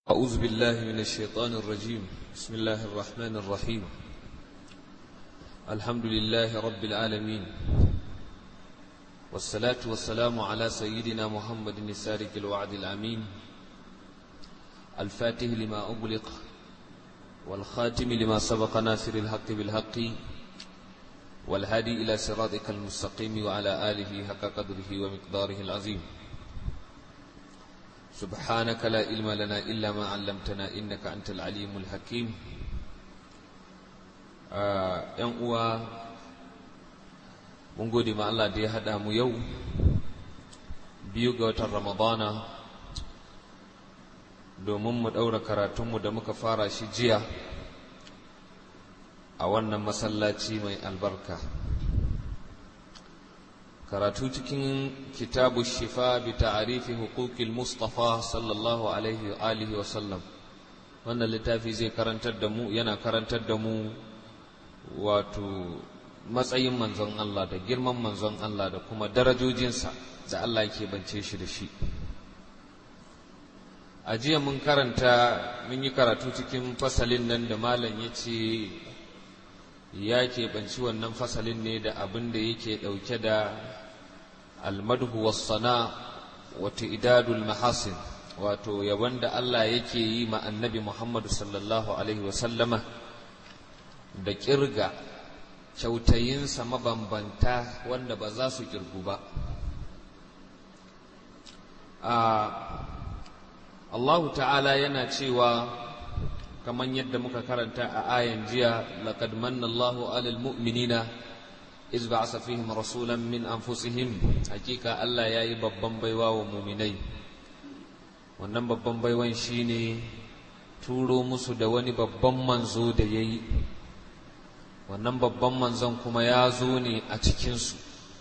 أعوذ بالله من الشيطان الرجيم. بسم الله الرحمن الرحيم. الحمد لله رب العالمين، والصلاة والسلام على سيدنا محمد السارق الوعد الأمين، الفاتح لما أغلق والخاتم لما سبق ناصر الحق بالحق والهادي إلى صراطك المستقيم وعلى آله حق قدره ومقداره العظيم. سبحانك لا علم لنا إلا ما علمتنا إنك أنت العليم الحكيم. ‘yan uwa, mun gode ma Allah da ya haɗa mu yau 2 ga watan Ramadana domin mu ɗaura karatunmu da muka fara shi jiya a wannan masallaci mai albarka. Karatu cikin kitabu shifa bi ta'arifi huquqil Mustafa sallallahu alaihi wa alihi wa sallam. Wannan littafi zai karantar da mu, yana karantar da mu wato matsayin manzon Allah da girman manzon Allah da kuma darajojinsa da Allah yake bance shi da shi. A jiya mun yi karatu cikin fasalin nan da malam yace ya keɓanci wannan fasalin ne da abin da yake ɗauke da almadhu wassana wa ta'idadul mahasin, wato yabon da Allah yake yi ma annabi Muhammad sallallahu alaihi wasallama da kirga kyautayinsa mabambanta wanda ba za su kirgu ba. Allahu ta'ala yana cewa kamar yadda muka karanta a ayan jiya, laqad manna Allahu 'alal mu'minina iz ba'asa fihim rasulan min anfusihim. Hakika Allah yayi babban baiwa wa mu'minai. Wannan babban baiwan shine turo musu da wani babban manzo da yayi. Wannan babban manzon kuma ya zo ne a cikin su.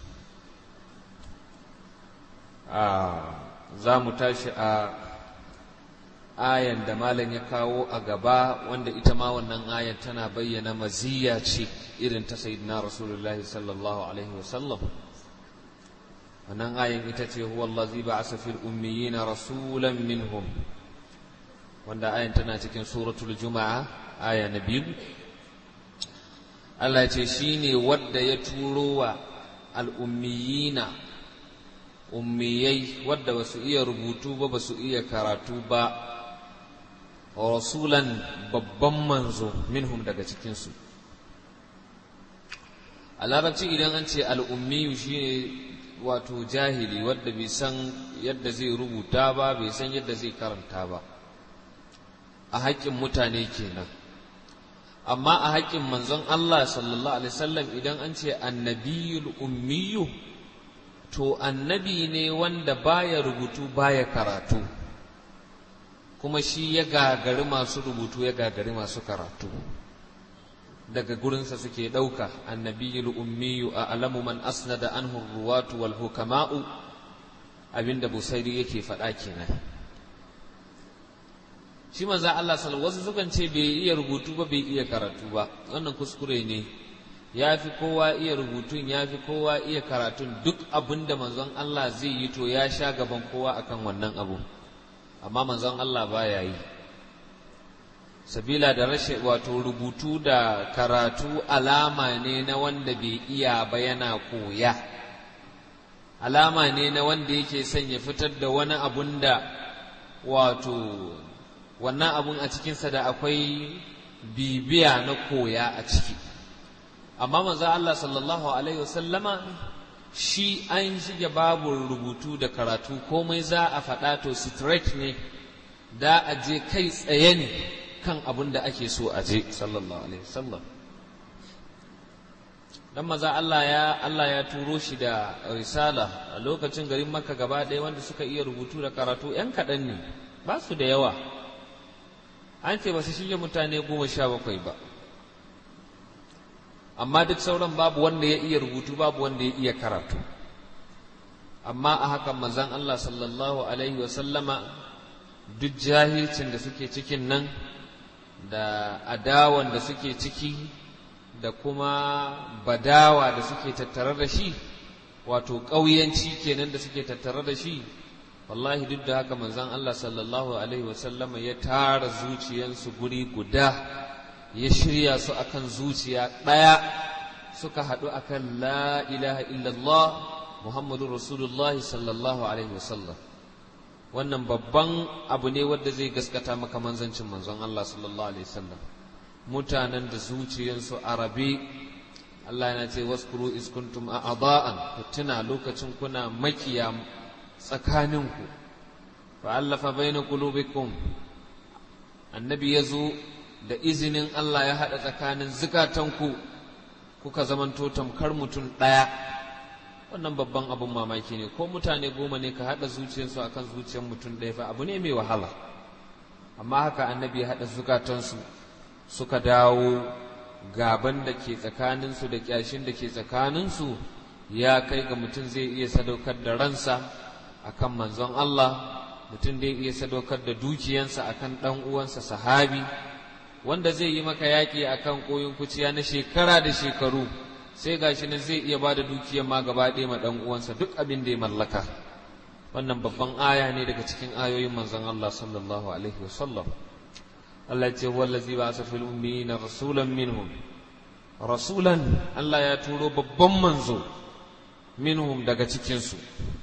Za mu tashi a ayan da malam ya kawo a gaba, wanda ita ma wannan ayan tana bayyana maziyya ce irin ta sayyidina Rasulullah sallallahu alaihi wasallam. Wannan ayan ita ce huwa allazi ba'asa fil ummiyina rasulan minhum, wanda ayan tana cikin suratul Juma'a aya na 2. Allah ce shine wanda ya turo wa al-ummiyina, ummiyai wadda basu iya rubutu ba basu iya karatu ba, rasulan babban manzo minhum daga cikinsu. A larabci idan an ce al'ummiyu shine wato jahili wadda bai san yadda zai rubuta ba, bai san yadda zai karanta ba, a haƙƙin mutane kenan. Amma a haƙƙin manzon Allah sallallahu alaihi wasallam idan an ce annabiyul ummiyu, to annabi ne wanda baya rubutu baya karatu, kuma shi ya gagari masu rubutu ya gagari masu karatu. Daga gurinsa suke ɗauka annabiyul ummiyu a alamu man asnada anhu ruwatu wal hukama'u, abinda Busairi yake faɗa kenan. Shi manzo Allah sallallahu alaihi wasallam wasu sukan ce bai iya rubutu ba bai iya karatu ba, wannan kuskure ne. Ya fi kowa iya rubutun, ya fi kowa iya karatun. Duk abinda manzon Allah zai yi to ya sha gaban kowa akan wannan abu, amma manzon Allah baya yi. Sabila da rashin wato rubutu da karatu alama ne na wanda bai iya ba yana koya, alama ne na wanda yake son ya fitar da wani abun da wato wannan abun a cikinsa da akwai bibiya na koya a ciki. Amma manzo Allah sallallahu alaihi wasallama shi an shige babu rubutu da karatu, komai za a faɗa to straight ne, da a je kai tsaye ne kan abin da ake so a je sallallahu alaihi wasallam. Dan maza Allah ya turo shi da risala a lokacin garin Makka gaba ɗaya wanda suka iya rubutu da karatu ‘yan kaɗan ne, ba su da yawa. An ce ba su shige mutane 17 ba, amma duk sauran babu wanda ya iya rubutu babu wanda ya iya karatu. Amma a hakan manzon Allah sallallahu alaihi wasallama duk jahilcin da suke cikin nan da adawan da suke ciki da kuma badawa da suke tattare da shi, wato ƙauyanci kenan da suke tattare da shi, wallahi duk da haka manzon Allah sallallahu alaihi wasallama ya tara zuciyansu guri guda, ya shirya su akan zuciya ɗaya, suka haɗu akan la ilaha illallah Muhammadun Rasulullahi sallallahu alaihi wasallam. Wannan babban abu ne wanda zai gaskata maka manzancin manzon Allah sallallahu alaihi wasallam. Mutanen da zuciyansu arabe, Allah yana ce waskuru is kuntum a'da'an, ku tuna lokacin kuna makiya tsakaninku, fa allafa baina qulubikum, annabi yazo da izinin Allah ya hada tsakanin zukatanku, kuka zamanto tamkar mutum daya. Wannan babban abun mamaki ne. Ko mutane 10 ne ka hada zuciyarsu akan zuciyar mutum daya, fa abu ne mai wahala. Amma haka annabi ya hada zukatansu, suka dawo gaban da ke tsakaninsu da kyashin da ke tsakaninsu ya kai ga mutum zai iya sadaukar da ransa akan manzon Allah, mutum zai iya sadaukar da dukiyansa akan dan uwansa sahabi, wanda zai yi maka yaƙi akan koyon kuciya na shekara da shekaru, sai gashi nan zai iya bada dukiyar ma gaba ɗaya ma dan uwansa duk abin da ya mallaka. Wannan babban aya ne daga cikin ayoyin manzon Allah sallallahu alaihi wasallam. Allah ya ce wallazi ba'atha fil ummiyina rasulan minhum, rasulan Allah ya turo babban manzo minhum daga cikin su.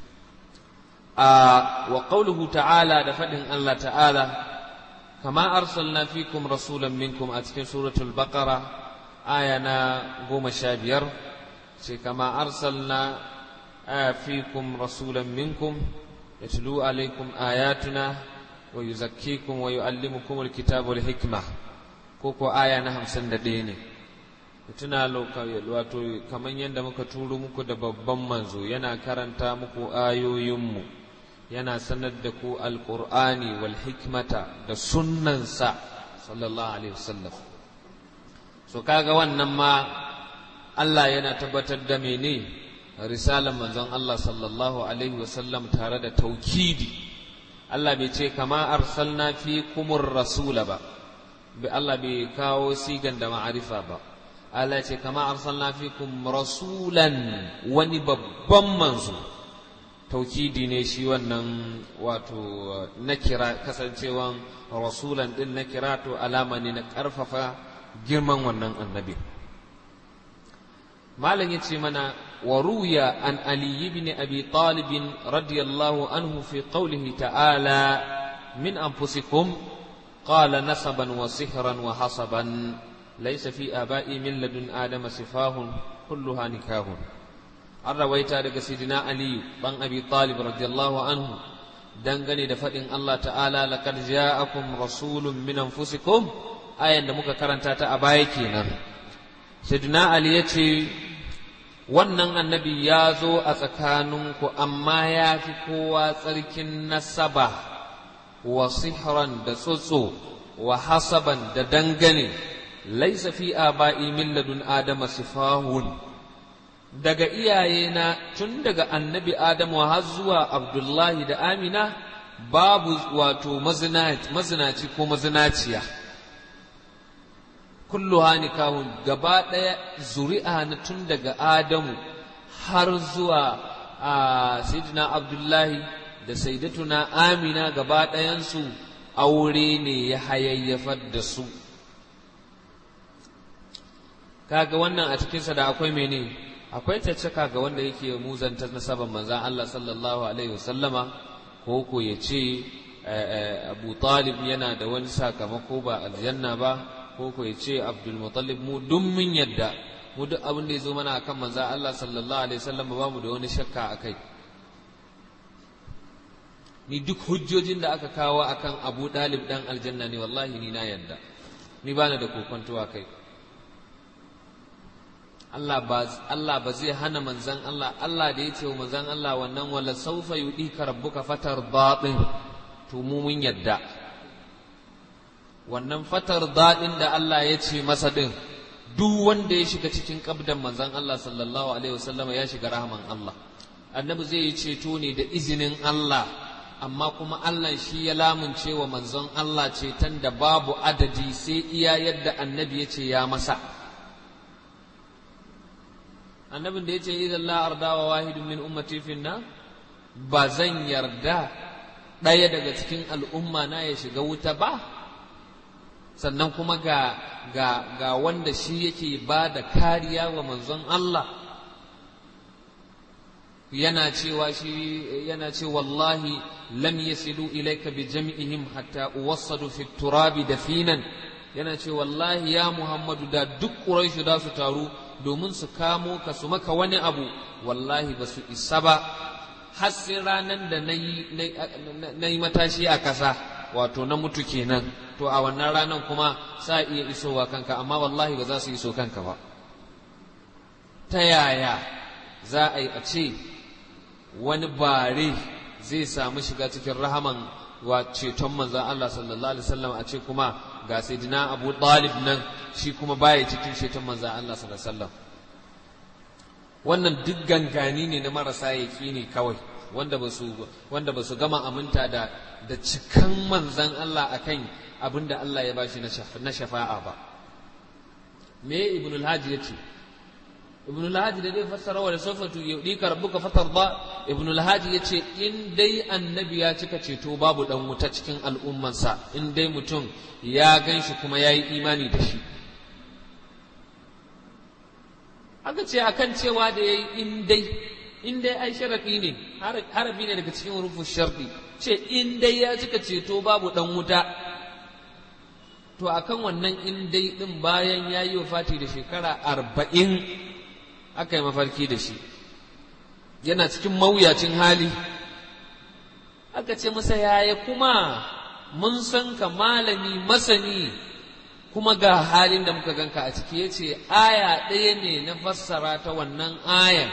Wa qawluhu ta'ala, da fadin Allah ta'ala, kama arsalna fikum rasulan minkum, a cikin suratul baqara aya na 15, sai kama arsalna fikum rasulan minkum yatlu alaykum ayatuna wa yuzakkikum wa yuallimukum alkitaba wal hikma, ko aya na 51 ne. Tuna wato kaman yanda muka turo muku da babban manzo, yana karanta muku ayoyinmu, yana sanar da ku alqur'ani wal hikmata da sunnansa sallallahu alaihi wasallam. So kaga wannan ma Allah yana tabbatar da mene risalar manzon Allah sallallahu alaihi wasallam tare da taukidi. Allah bai ce kama arsalna fi kumur rasula ba, Allah bai kawo sigan da ma'arifa ba. Allah ce kama arsalna fi kum rasulan, wani babban manzo. Taukidi ne shi wannan, wato na kira, kasancewan rasulan din na kira, to alama ne na ƙarfafa girman wannan annabi. Malam yace mana وروي عن علي بن أبي طالب رضي الله عنه في قوله تعالى من أنفسكم قال نسبا وسحرا وحسبا ليس في آبائي من لدن آدم سفاه كلها نكاه. الرويت على سيدنا علي بن أبي طالب رضي الله عنه dangane da faɗin Allah ta'ala laqad ja'akum rasulun min anfusikum, ayan da muka karanta ta a baya kenan. Sayyidina Ali yace wannan annabi ya zo a tsakaninku, amma ya fi kowa tsarkin nasaba, wa sihran da tsotso, wa hasaban da dangane, laisa fi aba'i min ladun adama sifahun, daga iyayena tun daga annabi Adamu har zuwa Abdullahi da Amina babu wato mazinaci ko mazinaciya. Kulluha nikahun, gaba ɗaya zuri'a na tun daga Adamu har zuwa Sayyidina Abdullahi da Sayyidatuna Amina, gaba ɗayansu aure ne ya hayayyafar da su. Kaga wannan a cikinsa da akwai mene? Akwai caccaka ga wanda yake muzanta nasaban manzan Allah sallallahu alaihi wasallama, ko ya ce Abu Talib yana da wani sakamako ba aljanna ba, ko ya ce Abdul Muttalib. Mu duk mun yadda, mu duk abin da ya zo mana akan manzan Allah sallallahu alaihi wasallama ba mu da wani shakka akai. Ni duk hujjojin da aka kawo akan Abu Talib dan aljanna ne, wallahi ni na yadda, ni bana da kokonto akai. Allah ba zai hana manzan Allah da ya ce wa manzan Allah wannan wala saufa yudika rabbuka fatar daɗin, to mu mun yadda wannan fatar daɗin da Allah ya ce masa din, duk wanda ya shiga cikin kabdan manzan Allah sallallahu alaihi wasallam ya shiga rahman Allah. Annabi zai yi ceto ne da izinin Allah, amma kuma Allah shi ya lamunce wa manzon Allah ceton da babu adadi, sai iya yadda annabi ya ce ya masa. Annabin da ya ce idan la arda wa wahidun min ummati finna, ba zan yarda ɗaya daga cikin al'umma na ya shiga wuta ba, sannan kuma ga wanda shi yake ba da kariya wa manzon Allah yana cewa wallahi lam yasilu ilayka bi jam'ihim hatta uwassadu fi turabi dafinan, yana ce wallahi ya Muhammadu da duk Quraishu da su taru domin su kamo ka su maka wani abu, wallahi ba su isa ba har sai ranar da na yi matashi a ƙasa, wato na mutu kenan, to a wannan ranar kuma sa iya isowa kanka, amma wallahi ba za su iso kanka ba. Ta yaya za a yi a ce wani bare zai samu shiga cikin rahaman wa ceton manzan Allah sallallahu alaihi wasallam, a ce kuma ga sayyidina Abu Talib nan shi kuma baya cikin ceton manzan Allah sallallahu alaihi wasallam? Wannan duk gangani ne na marasa yaƙini kawai, wanda ba su gama aminta da cikan manzan Allah akan abin da Allah ya bashi na shafa'a ba. Me Ibn al-Hajj yace? Ibn al-Hajj da dai fassara wa sawfatu yudika rabbuka fatarda, Ibn al-Hajj yace in dai annabi ya cika ceto babu dan wuta cikin al'ummansa, in dai mutum ya ganshi kuma yayi imani da shi. Aka ce akan cewa da yayi in dai ai sharafi ne, harafi ne daga cikin hurufin sharɗi, ce in dai ya cika ceto babu dan wuta, to akan wannan in dai din bayan yayi wafati da shekara 40 aka yi mafarki da shi, yana cikin mawuyacin hali. Aka ce masa yaya kuma mun san ka malami masani kuma ga halin da muka ganka a ciki? Yace aya ɗaya ne na fassara ta wannan ayan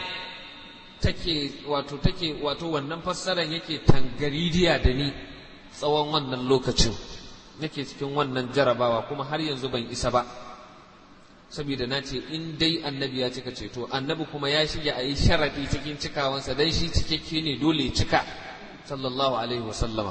wato wannan fassaran yake tangaridiya da ni tsawon wannan lokacin, nake cikin wannan jarabawa kuma har yanzu ban isa ba, saboda na ce in dai annabi ya cika ceto, annabi kuma ya shige a yi sharaɗi cikin cikawansa dan shi cikakke ne, dole cika sallallahu alaihi wasallama.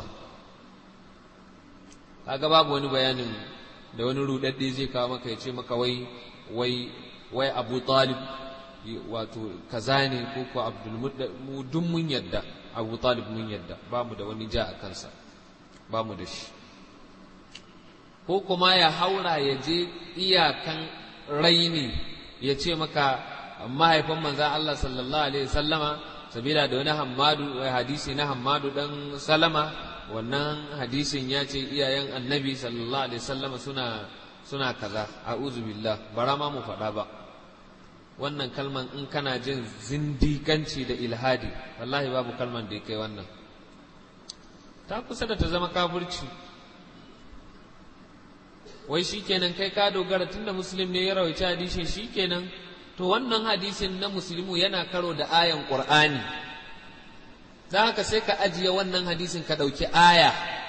kaga babu wani bayanin da wani rudadde zai kawo maka ya ce maka wai Abu Talib wato kaza ne ko ko Abdul Muttalib. Duk mun yadda Abu Talib mun yadda, bamu da wani ja a kansa, bamu da shi. Ko kuma ya haura ya je iyakan raini ya ce maka mahaifin manzan Allah sallallahu alaihi wasallama, sabila da wani hadisi na Hammadu dan Salama, wannan hadisin ya ce iyayen annabi sallallahu alaihi wasallama suna kaza. A'udhu billah, bara ma mu faɗa ba wannan kalman. In kana jin zindikanci da ilhadi, wallahi babu kalman da ya kai wannan. Ta kusa da ta zama kafirci. Wai shikenan kai ka dogara tunda Muslim ne ya rawaita hadisin, shikenan to wannan hadisin na Muslimu yana karo da ayan Qur'ani, za ka sai ka ajiye wannan hadisin ka ɗauki aya.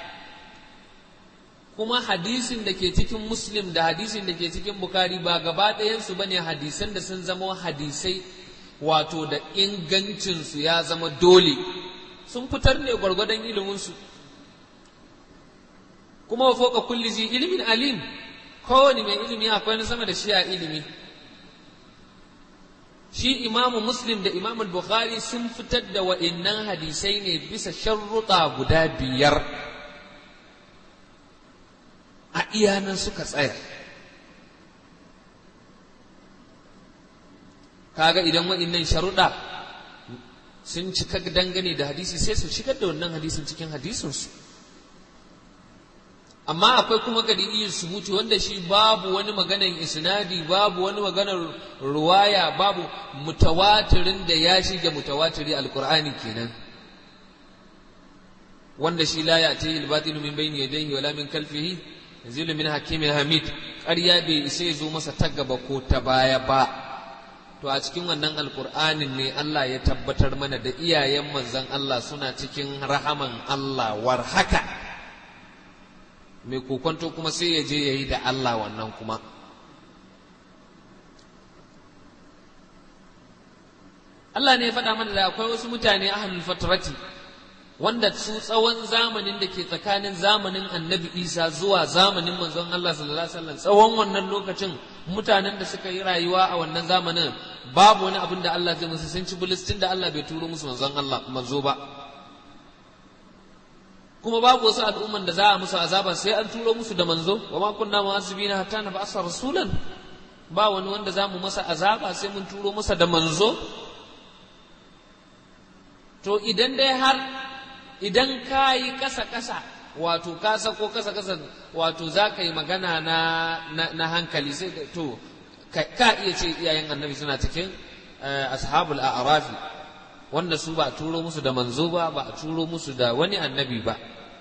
Kuma hadisin da ke cikin Muslim da hadisin da ke cikin Bukhari ba gaba ɗayansu ba ne hadisan da sun zama hadisai wato da ingancinsu ya zama dole, sun fitar ne gwargwadon iliminsu. Kuma wa fawqa kulli zi ilimin alim, kowane mai ilimi akwai na sama da shi a ilimi. Shi Imamu Muslim da Imamu Bukhari sun fitar da wa'innan hadisai ne bisa sharruɗa guda 5, a iyanan suka tsaya. Kaga idan wa'innan sharuɗa sun cika dangane da hadisi, sai su shigar da wannan hadisin cikin hadisinsu. Amma akwai kuma gadiyin subuti wanda shi babu wani maganar isnadi, babu wani maganar ruwaya, babu mutawatirin da ya shige mutawatiri alqur'ani kenan, wanda shi la ya'tihi al-batilu min bayni yadayhi wala min khalfihi yanzilu min hakimin hamid. ƙarya bai isa ya zo masa ta gaba ko ta baya ba. To a cikin wannan alqur'anin ne Allah ya tabbatar mana da iyayen manzon Allah suna cikin rahaman Allah war haka. Mai kokonto kuma sai ya je ya yi da Allah wannan kuma. Allah ne ya faɗa mana da akwai wasu mutane ahlul fatrati wanda su tsawon zamanin da ke tsakanin zamanin annabi Isa zuwa zamanin manzon Allah sallallahu alaihi wasallam, tsawon wannan lokacin mutanen da suka yi rayuwa a wannan zamanin babu wani abin da Allah zai musu, sun ci bulistin da Allah bai turo musu manzon Allah manzo ba. kuma babu wasu al'umman da za a musu azaba sai an turo musu da manzo, wa ma kunna mu'azzibina hatta nab'asa rasulan, ba wani wanda za mu masa azaba sai mun turo masa da manzo. To idan dai har idan ka yi kasa-kasa, wato ka sako kasa-kasa, wato za ka yi magana na hankali, sai to ka iya ce iyayen annabi suna cikin ashabul a'rafi, wanda su ba a turo musu da manzo ba, ba a turo musu da wani annabi ba.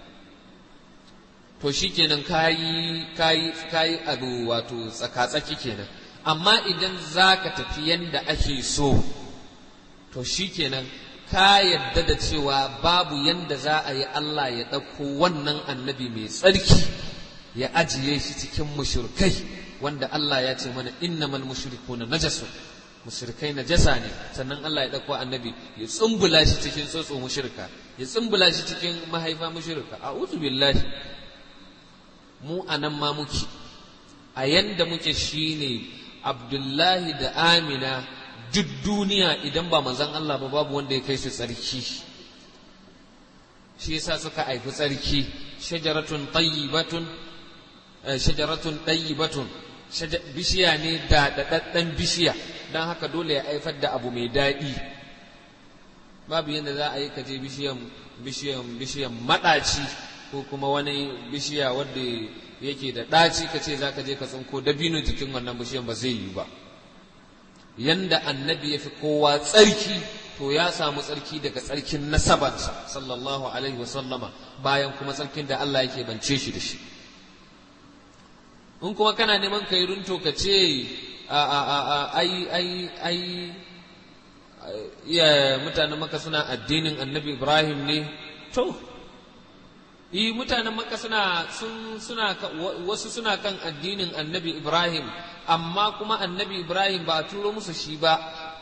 To shi kenan kayi abu wato tsaka-tsaki kenan. Amma idan za ka tafi yanda ake so, to shi kenan ka yadda da cewa babu yanda za a yi Allah ya ɗauko wannan annabi mai tsarki ya ajiye shi cikin mushrikai, wanda Allah ya ce mana innamal mushrikuna najasun, mushrikai najasa ne, sannan Allah ya ɗauko annabi ya tsumbula shi cikin tsotso mushrika, ya tsumbula shi cikin mahaifa mushrika. A'udhu billahi. Mu anan ma muke, a yanda muke shine Abdullahi da Amina duk duniya idan ba manzon Allah ba babu wanda ya kai su tsarki. Shi yasa suka haifi tsarki. shajaratun tayyibatun bishiya ne da daɗaɗɗen bishiya, don haka dole ya haifar da abu mai daɗi. Babu yadda za a yi kaje bishiyan maɗaci ko kuma wani bishiya wadda yake da ɗaci ka ce za ka je ka tsinko dabino jikin wannan bishiyan, ba zai yi ba. Yanda annabi ya fi kowa tsarki, to ya samu tsarki daga tsarkin nasabansa sallallahu alaihi wasallama, bayan kuma tsarkin da Allah yake bance shi da shi. In kuma kana neman ka yi runto ka ce mutanen Makka suna addinin annabi Ibrahim ne, to mutanen Makka wasu suna kan addinin annabi Ibrahim, amma kuma annabi Ibrahim ba a turo musu shi ba,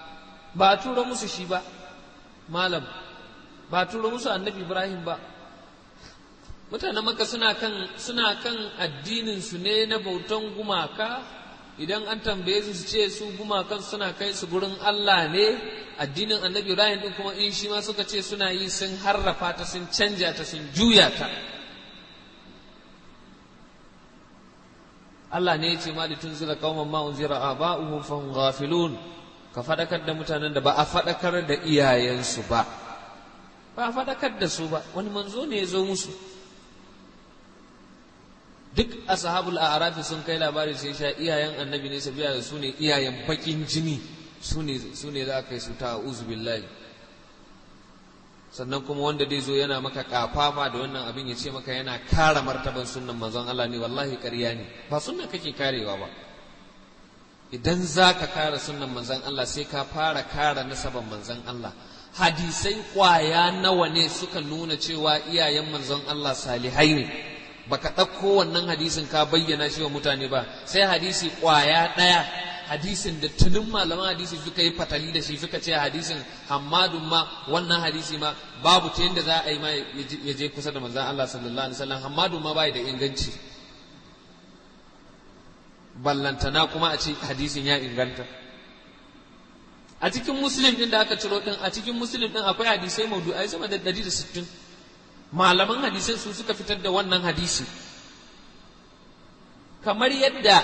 malam, ba a turo musu annabi Ibrahim ba. Mutanen Makka suna kan addinin su ne na bautan gumaka. Idan an tambaye su ce su gumakan suna kai su gurin Allah ne, addinin annabi Ibrahim din kuma in shi ma suka ce suna yi, sun harrafa ta, sun canja ta, sun juya ta. Allah ne ya ce ma litunzira qauman ma unzira aba'uhum fahum ghafilun, ka fadakar da mutanen da ba a fadakar da iyayensu ba a fadakar da su ba, wani manzo ne ya zo musu. Duk ashabul a'rafi sun kai labari sai sha iyayen annabi ne, sabiya da su ne iyayen bakin jini, su ne za ka yi su ta a'udhu billahi. Sannan kuma wanda dai zo yana maka kafafa da wannan abin ya ce maka yana kare martaban sunnan manzon Allah ne, wallahi ƙarya ne, ba sunnan kake karewa ba. Idan za ka kare sunnan manzon Allah sai ka fara kare nasaban manzon Allah. Hadisai kwaya nawa ne suka nuna cewa iyayen manzon Allah salihai ne, baka ɗauko wannan hadisin ka bayyana shi wa mutane ba, sai hadisi ƙwaya ɗaya, hadisin da tunin malaman hadisi suka yi fatali da shi, suka ce hadisin Hammadun ma, wannan hadisi ma babu ta yadda za a yi ma ya je kusa da manzan Allah sallallahu alaihi wasallam. Hammadun ma bai da inganci, ballantana kuma a ce hadisin ya inganta. A cikin Muslim din da aka ciro din, a cikin Muslim din akwai hadisai maudu'ai sama da 160. Malaman hadisan su suka fitar da wannan hadisi. Kamar yadda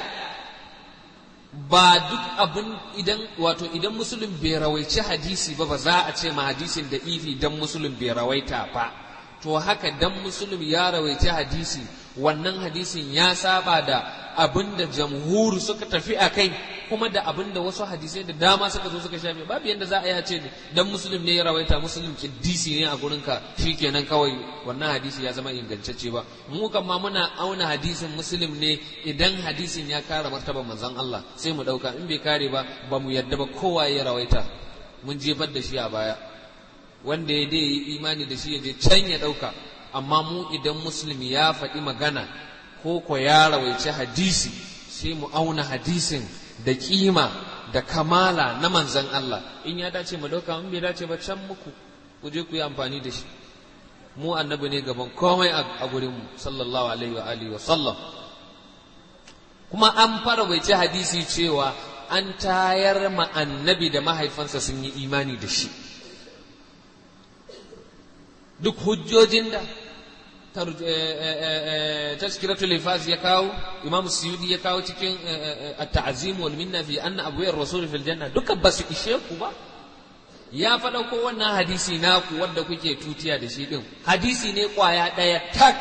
ba duk abin idan Muslim bai rawaici hadisi ba za a ce ma hadisin da ifi dan Muslim bai rawaita ba, to haka dan Muslim ya rawaici hadisi, wannan hadisin ya saba da abinda jamhur suka tafi a kai, kuma da abinda wasu hadisai da dama suka zo suka shafe. Babu yadda za a yi ce dan Muslim ne ya rawaita, Muslim kiddisi ne a gurinka, shikenan kawai wannan hadisi ya zama ingantacce ba. Mu kan ma muna auna hadisin Muslim ne idan hadisin ya kare martaban manzon Allah sai mu dauka, in bai kare ba mu yadda ba, kowa ya rawaita mun jefar da shi a baya. Wanda ya dai yi imani da shi ya je can ya dauka. Amma mu idan Muslim ya faɗi magana ko ya rawaici hadisi, sai mu auna hadisin da kima da kamala na manzan Allah. In ya dace mu dauka, in bai dace ba can muku ku je ku yi amfani da shi. Mu annabi ne gaban komai a gurin mu sallallahu alaihi wa alihi wa sallam. Kuma an farawaici hadisi cewa an tayar ma annabi da mahaifansa sun yi imani da shi. Duk hujjojin da tazkiratul hifaz ya kawo, Imam Suyuti ya kawo cikin at-ta'zim wal minna fi anna abwayar rasul fil janna, duka ba su ishe ku ba. Ya faɗa ko wannan hadisi naku wanda kuke tutiya da shi din, hadisi ne kwaya ɗaya tak,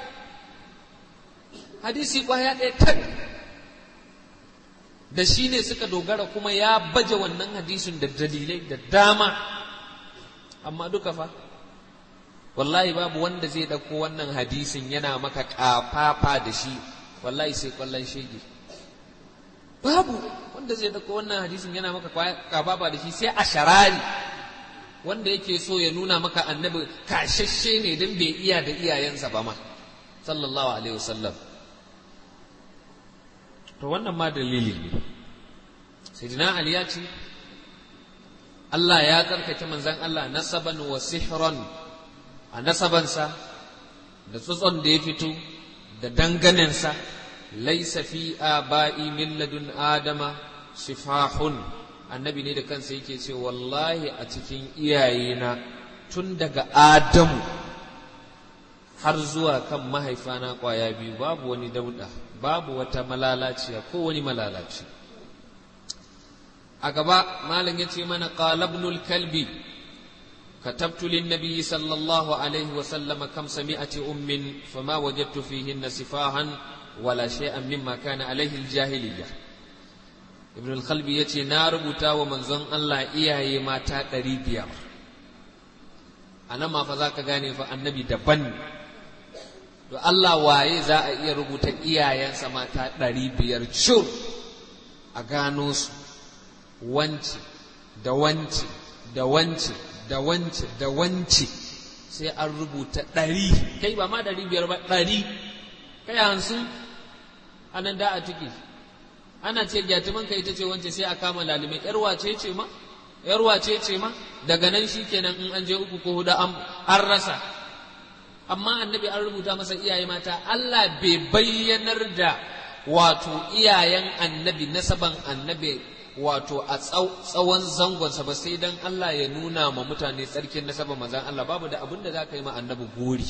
hadisi kwaya ɗaya tak, da shi ne suka dogara, kuma ya baje wannan hadisin da dalilai da dama. Amma duka fa wallahi babu wanda zai ɗauko wannan hadisin yana maka ƙafafa da shi, wallahi sai ƙwallon shege. Babu wanda zai ɗauko wannan hadisin yana maka ƙafafa da shi, sai a sharari wanda yake so ya nuna maka annabi kashashe ne don bai iya da iyayensa ba ma, sallallahu alaihi wasallam. To wannan ma dalili ne. Sayyidina Ali ya ce Allah ya tsarkake manzon Allah nasaban wa sihran, a nasabansa da tsotson da ya fito da danganensa, laisa fi aba'i min ladun adama sifahun, annabi ne da kansa yake ce wallahi a cikin iyayena tun daga Adamu har zuwa kan mahaifana kwaya biyu babu wani dauda, babu wata malalaciya ko wani malalaci. A gaba malam ya ce mana qala ibnul kalbi كتبت للنبي صلى الله عليه وسلم 500 أم فما وجدت فيهن سفاها ولا شيئا مما كان عليه الجاهلية. ابن الخلبي يتي ناربتا ومنزون الله إياه ما تاتري بيار. أنا ما فذاك غاني فالنبي دبن. الله waye za a iya rubuta iyayensa mata 500 shur a gano su, wance da wance da wance da wance da wance, sai an rubuta 100, kai ba ma 500 ba 100, kai 50 anan da a tiki. Ana ce gyatuman ka ita ce wance, sai a kama lalime yar wace ce ma, daga nan shikenan in an je 3 ko 4 an rasa. Amma annabi an rubuta masa iyaye mata. Allah bai bayyanar da wato iyayen annabi, nasaban annabi wato a tsawon zangonsa ba, sai dan Allah ya nuna ma mutane tsarkin nasaban manzon Allah. Babu da abin da za ka yi ma annabi gori,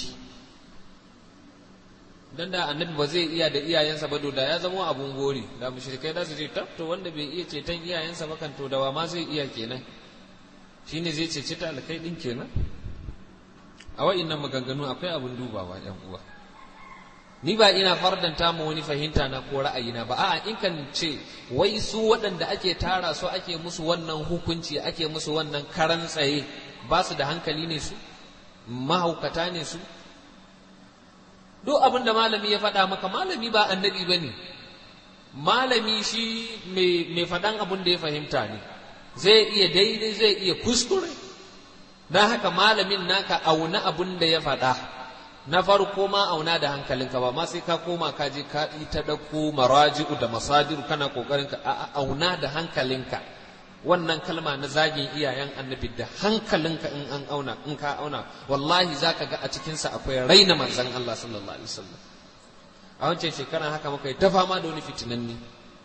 dan da annabi ba zai iya da iyayensa ba, da ya zama abun gori, da mushrikai za su ce to wanda bai iya ceton iyayensa ba kan to da wa ma zai iya kenan, shine zai cece ta alkai din kenan. A wa'innan maganganu akwai abin dubawa yan uwa. Ni ba ina fardanta ma wani fahimta na ko ra'ayina ba, a'a in kan ce wai su waɗanda ake tara su ake musu wannan hukunci, ake musu wannan karan tsaye, ba su da hankali ne su, mahaukata ne su. Duk abin da malami ya faɗa maka, malami ba annabi ba ne, malami shi mai faɗan abin da ya fahimta ne, zai iya daidai zai iya kuskure. Don haka malamin naka auna abin da ya faɗa, na farko ma auna da hankalinka, ba ma sai ka koma ka je ka yi ta ɗauko maraji'u da masadiru kana ƙoƙarin ka, auna da hankalinka. Wannan kalma na zagin iyayen annabi da hankalinka in ka auna, wallahi zaka ga a cikinsa akwai raina manzon Allah sallallahu alaihi wasallam. A wancan shekaran haka muka yi ta fama da wani fitinanni,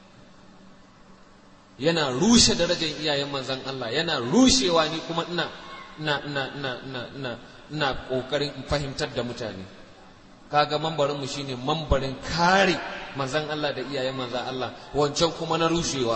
yana rushe darajar iyayen manzon Allah, yana rushewa, ni kuma ina kokarin fahimtar da mutane. Kaga mambarin mu shine mambarin kare manzon Allah da iyayen manzon Allah, wancan kuma na rushewa.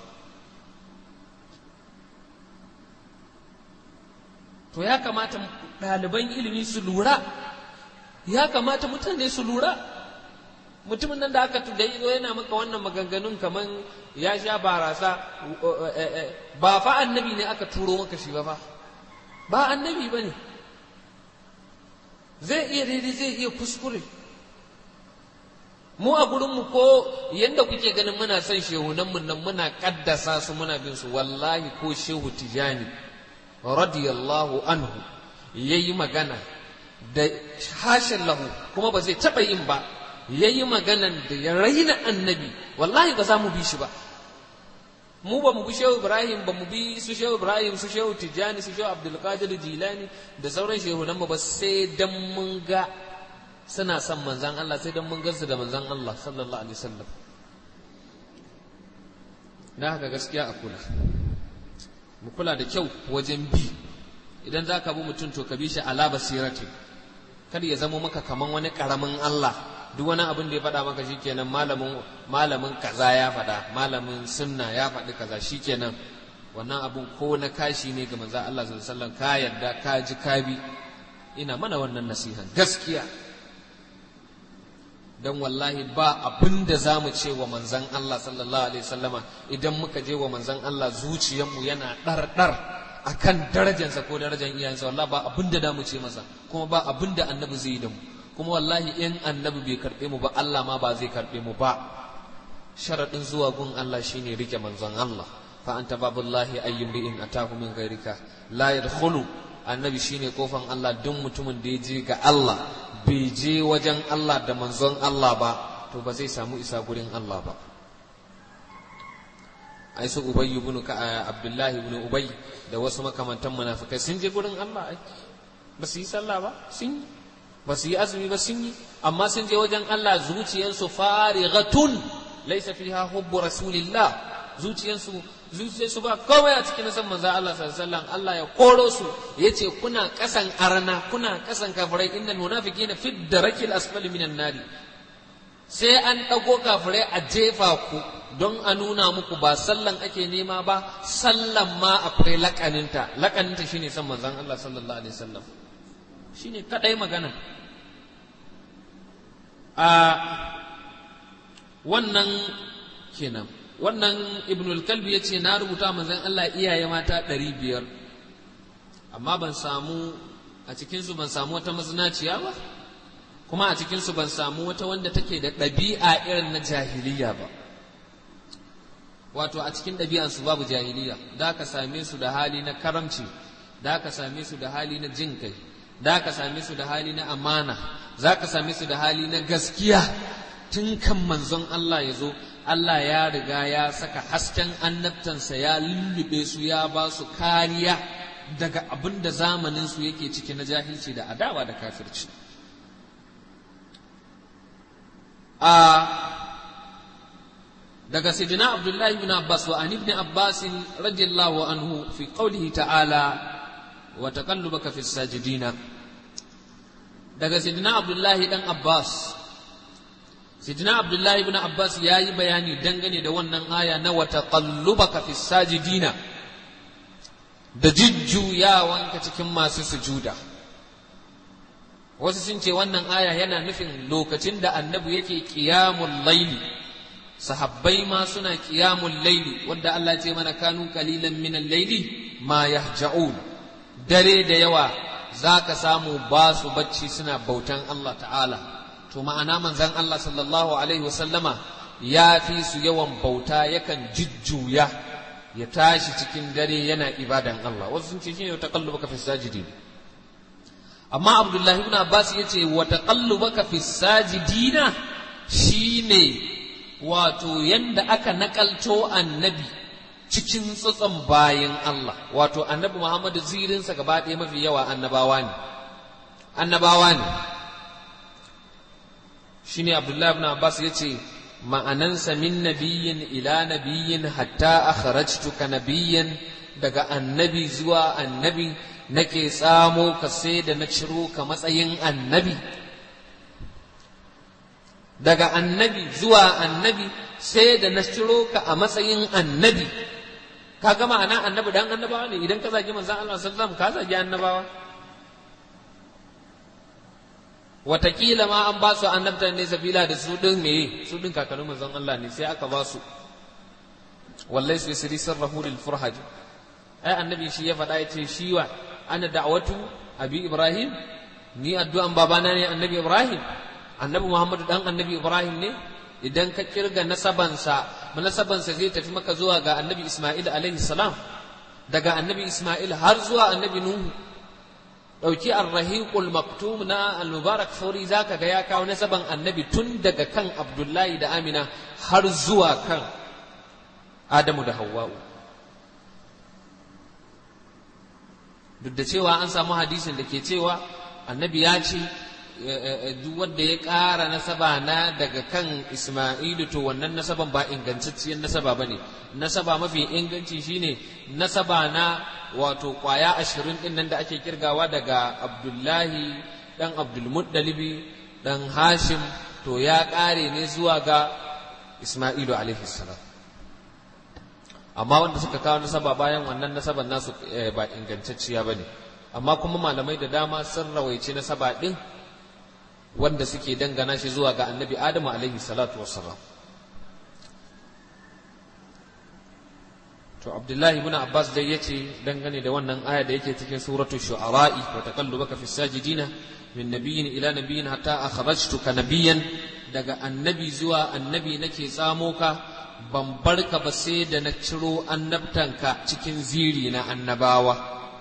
To ya kamata ɗaliban ilimi su lura, ya kamata mutane su lura. Mutumin nan da aka da izo yana maka wannan maganganun kaman ya sha barasa, ba fa annabi ne aka turo maka shi ba annabi ba ne. Zai iya daidai zai iya kuskure. Mu a gurinmu ko yadda kuke ganin muna son shehunanmu nan muna kaddasa su muna bin su, wallahi ko shehu Tijani radiyallahu anhu yayi magana da hashin lahu, kuma ba zai taɓa yin ba, yayi maganan da ya raina annabi, wallahi ba za mu bi shi ba. Mu ba mu bi shehu Ibrahim, ba mu bi su shehu Ibrahim, su shehu Tijjani, su shehu Abdulkadir Jilani da sauran shehunan ba, sai dan mun ga suna son manzan Allah, sai dan mun gansu da manzan Allah sallallahu alaihi wasallam. Da haka gaskiya a kula, mu kula da kyau wajen bi. Idan za ka bi mutum to ka bi shi ala basiratin, kada ya zama maka kaman wani karamin Allah, duk wani abin da ya faɗa maka shikenan malamin kaza ya faɗa, malamin sunna ya faɗi kaza shikenan wannan abun ko na kashi ne ga manzo Allah sallallahu alaihi wasallam ka yarda ka ji ka bi. Ina mana wannan nasihan gaskiya, dan wallahi ba abin da zamu ce wa manzon Allah sallallahu alaihi wasallama idan muka je wa manzon Allah zuciyarmu yana ɗarɗar akan darajarsa ko darajar iyayensa, wallahi ba abin da damu ce masa, kuma ba abin da annabi zai yi da mu, kuma wallahi in annabi bai karɓe mu ba Allah ma ba zai karɓe mu ba. Sharaɗin zuwa gun Allah shine rike manzon Allah. fa anta babullahi ayyum bi'in atahu min ghairika la yadkhulu. Annabi shine kofan Allah, duk mutumin da ya je ga Allah bai je wajen Allah da manzon Allah ba to ba zai samu isa gurin Allah ba. Ai su Ubay ibn Abdullahi ibn Ubay da wasu makamantan munafikai sun je gurin Allah ai ba su yi sallah ba sun yi, ba su yi azumi ba sun yi, amma sun je wajen Allah zuciyarsu farighatun laysa fiha hubbu rasulillah, zuciyarsu ba komai a cikin san manzo Allah sallallahu alaihi wasallam. Allah ya koro su yace kuna kasan arna, kuna kasan kafirai, innal munafiqina fi darakil asfali minan nari. Sai an dago kafirai a jefa ku don a nuna muku ba sallan ake nema ba, sallan ma akwai lakaninta shine san manzon Allah sallallahu alaihi wasallam, shine kadai magana. A wannan kenan. Wannan Ibnul Kalbi ya ce na rubuta manzon Allah iyaye mata 500, amma ban samu a cikinsu ban samu wata mazinaciya ba, kuma a cikinsu ban samu wata wanda take da ɗabi'a irin na jahiliya ba. Wato a cikin ɗabi'ansu babu jahiliya, da ka same su da hali na karamci, da ka same su da hali na jin kai, da ka same su da hali na amana, za ka same su da hali na gaskiya. Tun kan manzon Allah ya zo, Allah ya riga ya saka hasken annabtansa ya lullube su, ya ba su kariya daga abin da zamaninsu yake ciki na jahilci da adawa da kafirci. Daga Sayyidina Abdullahi ibn Abbas wa an ibn Abbas radiyallahu anhu fi qawlihi ta'ala wa taqallubaka fis sajidina. Daga Sayyidina Abdullahi dan Abbas, Sayyidina Abdullahi ibn Abbas ya yi bayani dangane da wannan aya na wa taqallubaka fis sajidina, da jujjuyawanka cikin masu sujuda. Wasu sun ce wannan aya yana nufin lokacin da annabi yake qiyamul laili, sahabbai ma suna qiyamul laili, wanda Allah ce mana kanu qalilan minal laili ma yahja'un. Dare da yawa zaka samu ba su bacci suna bautan Allah ta'ala. To ma'ana manzon Allah sallallahu alaihi wasallama ya fi su yawan bauta, yakan jujjuya ya tashi cikin dare yana ibadan Allah. Wasu sun ce shine taqallubaka fis sajidin. Amma Abdullahi ibn Abbas yace wa taqallubaka fis sajidina shine wato yanda aka nakalto annabi cikin tsotson bayin Allah, wato annabi Muhammad zirinsa gaba ɗaya mafi yawa annabawa ne. Shine Abdullahi ibn Abbas yace ma'anansa min nabiyyin ila nabiyyin hatta akhrajtuka nabiyyan, daga annabi zuwa annabi nake tsamo ka sai da na ciro ka matsayin annabi, daga annabi zuwa annabi sai da na ciro ka a matsayin annabi. Kaga ma'ana annabi dan annabawa ne. Idan ka zagi manzon Allah sallallahu alaihi wasallam ka zagi annabawa. Watakila ma an ba su annabta ne sabila da su din meye, su din kakannin manzon Allah ne, sai aka ba su wallahi su sirri sarrahu lil furhaj. Ai annabi shi ya faɗa yace shi wa ana da'watu abi Ibrahim, ni addu'an babana ne annabi Ibrahim. Annabi Muhammadu dan annabi Ibrahim ne. Idan ka kirga nasabansa zai tafi maka zuwa ga annabi Ismail alaihi salam, daga annabi Ismail har zuwa annabi Nuhu. Ɗauki ar-rahiqul maktum na al-mubarak furi zaka ga ya kawo nasaban annabi tun daga kan Abdullahi da Amina har zuwa kan Adamu da Hawwa'u. Duk da cewa an samu hadisin da ke cewa annabi ya ce duk wanda ya ƙara nasaba na daga kan Isma'ilu to wannan nasaban ba ingantacciyar nasaba bane. Nasaba mafi inganci shine nasaba na wato kwaya 20 din nan da ake kirgawa daga Abdullahi ɗan Abdulmuttalibi ɗan Hashim to ya ƙare ne zuwa ga Isma'ilu alaihi salam. Amma wanda suka kawo nasaba bayan wannan nasaban nasu ba ingantacciya ba ne, amma kuma malamai da dama sun rawaice nasaba ɗin wanda suke dangana shi zuwa ga annabi Adamu alaihi salatu wassalam. To Abdullahi ibn Abbas dai yace dangane da wannan aya da yake cikin suratul Shu'ara'i wa taqallubaka fis sajidina min nabiyyin ila nabiyyin hatta akhrajtuka nabiyyan, daga annabi zuwa annabi nake tsamo ka, ban barka ba sai da na ciro annabtanka cikin ziri na annabawa.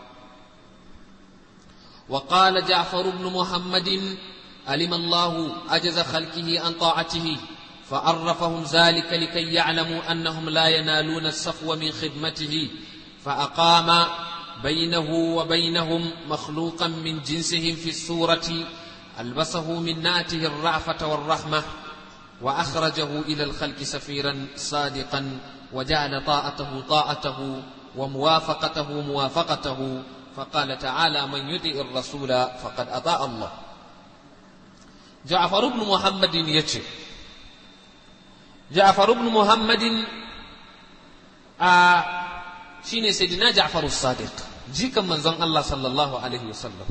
Wa qala Ja'far ibn Muhammadin alima Allahu ajaza khalqihi an ta'atihi فعرفهم ذلك لكي يعلموا أنهم لا ينالون الصفو من خدمته فأقام بينه وبينهم مخلوقا من جنسهم في الصورة ألبسه من نعته الرأفة والرحمة وأخرجه إلى الخلق سفيرا صادقا وجعل طاعته وموافقته موافقته فقال تعالى من يطع الرسول فقد أطاع الله. جعفر بن محمد يتشف جعفر بن محمد شيني سيدنا جعفر الصادق جيكا منزون الله صلى الله عليه وسلم.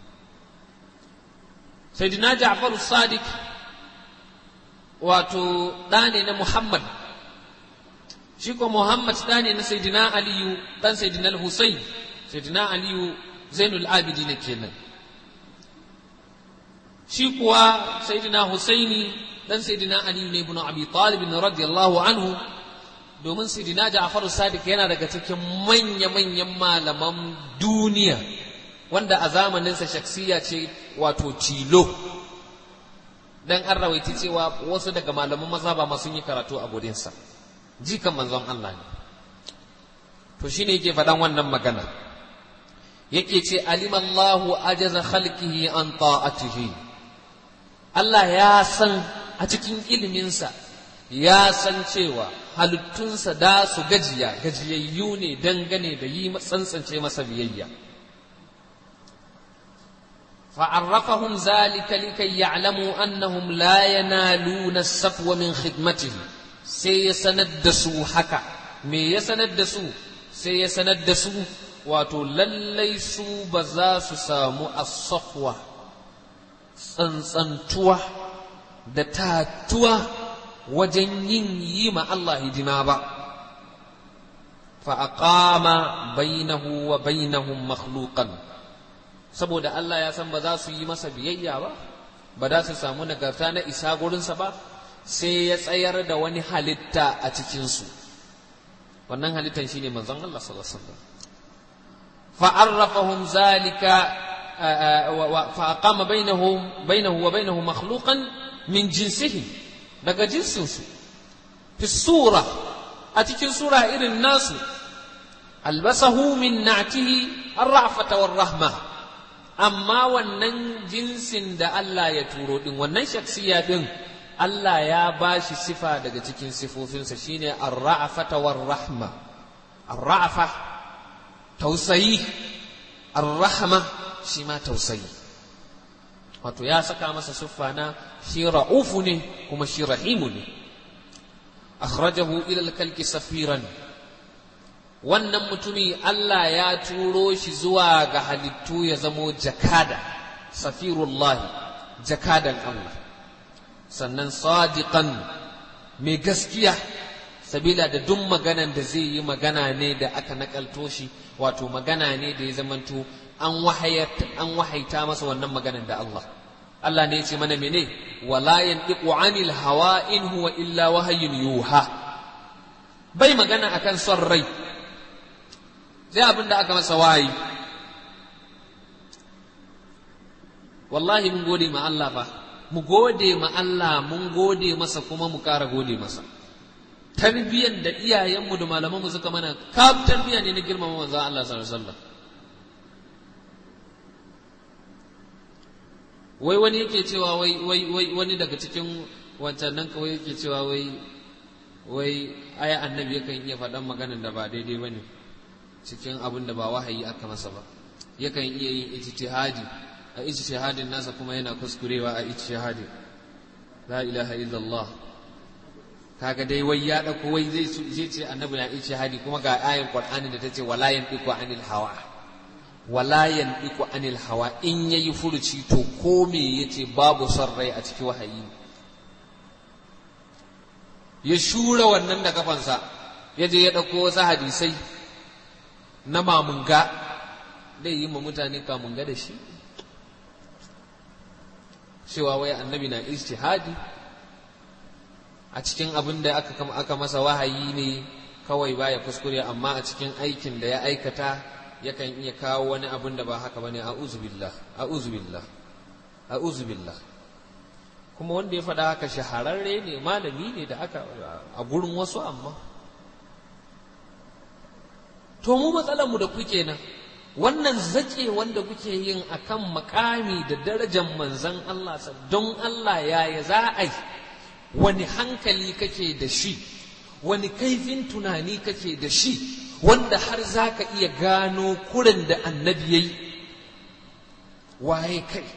سيدنا جعفر الصادق واتو داني محمد شيكو محمد داني سيدنا علي دان سيدنا الحسين سيدنا علي زين العابدين كينا شيكو سيدنا حسيني dan sayyidina Ali ne ibn Abi Talib radiyallahu anhu, domin sayyidina Ja'far as-Sadiq yana daga cikin manya-manyan malaman duniya wanda a zamaninsa shaksiya ce wato tilo, dan an rawaiti cewa wasu daga malaman mazhaba ma sun yi karatu a gurinsa, jikan manzon Allah ne. To shine yake faɗan wannan magana, yake ce alimallahu ajaza khalqihi an ta'atihi, Allah ya san a cikin iliminsa ya san cewa halittunsa da su gajiyayyu ne dangane da yi tsantsance masa biyayya. fa'arrafahum zalika likay ya'lamu annahum la yanaluna as-safwa min khidmatihi, sai ya sanar da su haka. Me ya sanar da su? Sai ya sanar da su wato lallai su ba za su samu as-safwa, tsantsantuwa da tatuwa wajen yi ma Allah hidima ba. fa'aqama bainahu wa bainahum makhluqan, saboda Allah ya san ba za su yi masa biyayya ba, ba za su samu nagarta na isa gurinsa ba, sai ya tsayar da wani halitta a cikinsu. Wannan halittan shine manzon Allah sallallahu alaihi wasallam. fa'arrafahum zalika fa'aqama bainahu wa bainahum makhluqan min jinsihi, daga jinsinsu, fi sura, a cikin sura irin nasu, albasahu min na'tihi ar-ra'fata war-rahma, amma wannan jinsin da Allah ya turo din, wannan shaksiya din, Allah ya bashi sifa daga cikin sifofinsa shine ar-ra'fata war-rahma. Ar-ra'fa tausayi, ar-rahma shi ma tausayi, wato ya saka masa siffa na shi ra'ufu ne kuma shi rahimu ne. akhrajahu ila al-kalki safiran, wannan mutumi Allah ya turo shi zuwa ga halittu ya zamo jakada, safirullah, jakadan Allah, sannan sadiqan, mai gaskiya, sabila da duk maganan da zai yi magana ne da aka nakalto shi, wato magana ne da ya zamanto an wahaita masa wannan maganan da Allah. Allah ne ya ce mana mene, wala yantiqu anil hawa in huwa illa wahyun yuha, bai magana akan son rai, sai abin da aka masa wahayi. Wallahi mun gode ma Allah fa, mu gode ma Allah, mun gode masa kuma mu ƙara gode masa. Tarbiyyar da iyayenmu da malamanmu suka mana, kaf tarbiyya ne na girmama manzon Allah sallallahu alaihi wasallam. Wai wani yake cewa wai wani daga cikin wancan nan kawai yake cewa wai aya annabi yakan iya faɗan maganar da ba daidai bane cikin abin da ba wahayi aka masa ba, yakan iya yin ijtihadi a ijtihadin nasa kuma yana kuskurewa a ijtihadin. La ilaha illallah. Kaga dai wai ya dauko wai zai ce annabi na ijtihadi kuma ga ayin Qur'ani da tace wala yantiqu anil hawa. Wala yantiqu anil hawa, in yayi furuci to ko me yace babu son rai a cikin wahayi. Ya shura wannan da kafansa, ya je ya dauko wasu hadisai na mamunga, dai yi ma mutane kamunga da shi. Cewa wai annabi na ijtihadi a cikin abin da aka masa wahayi ne kawai baya kuskure, amma a cikin aikin da ya aikata yakan iya kawo wani abin da ba haka bane. A'udhu billah, a'udhu billah, a'udhu billah. Kuma wanda ya faɗa haka shahararre ne, malami ne da aka a gurin wasu. Amma to mu matsalar mu da kuke nan, wannan zaƙe wanda kuke yin akan makami da darajar manzon Allah, don Allah yaya za a yi? Wani hankali kake da shi, wani kaifin tunani kake da shi, wanda har za ka iya gano kurin da annabi ya yi? Waye kai?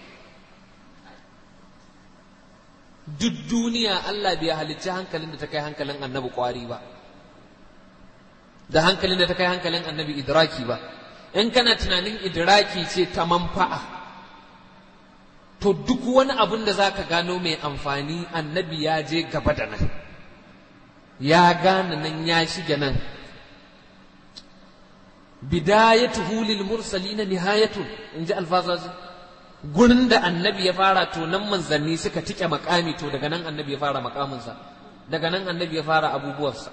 Duk duniya Allah bai halicci hankalin da ta kai hankalin annabi kwari ba, da hankalin da ta kai hankalin annabi idraki ba. In kana tunanin idraki ce ta manfa'a, to duk wani abin da za ka gano mai amfani annabi ya je gaba da nan, ya gane nan, ya shige nan. Bidayatuhu lil mursalina nihayatun, in ji alfazazi. Gurin da annabi ya fara to nan manzanni suka tike makami, to daga nan annabi ya fara makaminsa, daga nan annabi ya fara abubuwarsa.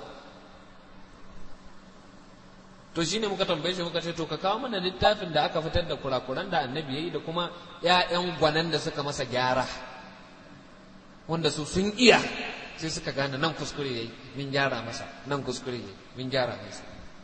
To shine muka tambaye shi muka ce to ka kawo mana littafin da aka fitar da kurakuran da annabi yayi da kuma ƴaƴan gwanan da suka masa gyara, wanda su sun iya sai suka gane nan kuskure yayi min gyara masa, nan kuskure yayi min gyara masa.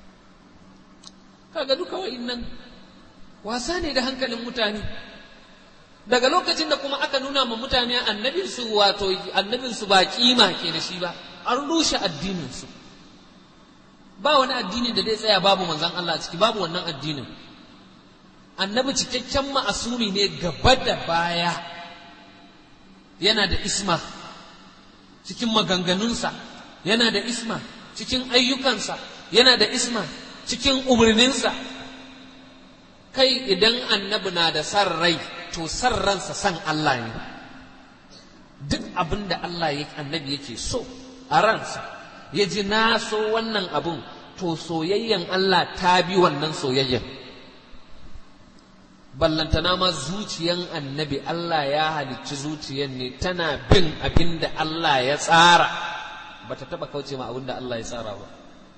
Kaga duka wa'innan wasa ne da hankalin mutane. Daga lokacin da kuma aka nuna ma mutane annabin su ba kima ke da shi ba, an rushe addinin su. Ba wani addini da zai tsaya babu manzon Allah a ciki, babu wannan addinin. Annabi cikakken ma'asumi ne gaba da baya, yana da isma cikin maganganunsa, yana da isma cikin ayyukansa, yana da isma cikin umarninsa. Kai idan annabi na da san rai, to san ransa san Allah ne. Duk abin da Allah annabi yake so a ransa, ya ji na so wannan abun, to soyayyen Allah ta bi wannan soyayyen. Ballantana ma zuciyan annabi, Allah ya halicci zuciyan ne tana bin abin da Allah ya tsara, ba ta taɓa kauce ma abin da Allah ya tsara ba.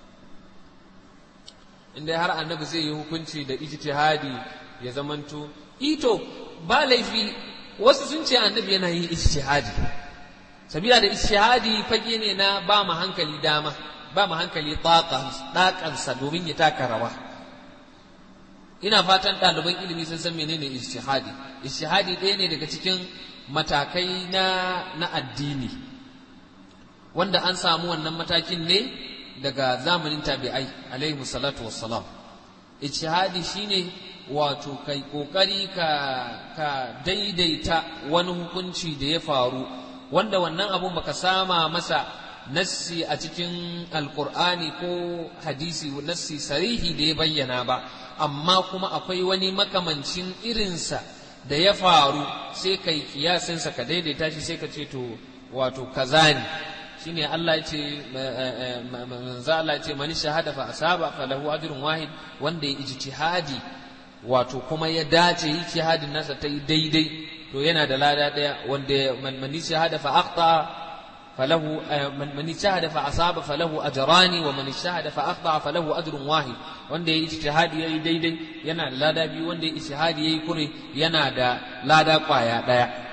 Inda har annabi zai yi hukunci da ijtihadi ya zamanto ito ba laifi. Wasu sun ce annabi yana yin ijtihadi, sabila da ijtihadi fage ne na ba mu hankali dama, ba mu hankali ɗaƙansa domin ya taka rawa. Ina fatan ɗaliban ilimi sun san menene ijtihadi. Ijtihadi ɗaya ne daga cikin matakai na addini, wanda an samu wannan matakin ne daga zamanin tabi'ai alaihi salatu wassalam. Ijtihadi shine wato kai kokari ka daidaita wani hukunci da ya faru, wanda wannan abun baka sama masa nassi a cikin alkur'ani ko hadisi, nassi sarihi da ya bayyana ba, amma kuma akwai wani makamancin irinsa da ya faru, sai kai kiyasinsa ka daidaita shi, sai ka ce to wato kaza ne. Shine Allah ya ce, manzo Allah ya ce man shahada fa asaba falahu ajrun wahid, wanda ya ijtihadi wato kuma ya dace ijtihadin nasa ta yi daidai, to yana da lada daya. Wanda man shahada fa akhta falahu man shahada fa asaba falahu ajrani wa man shahada fa akhta falahu ajrun wahid. Wanda ya ijtihadi yayi daidai yana da lada biyu, wanda ya ijtihadi yayi kure yana da lada kwaya daya.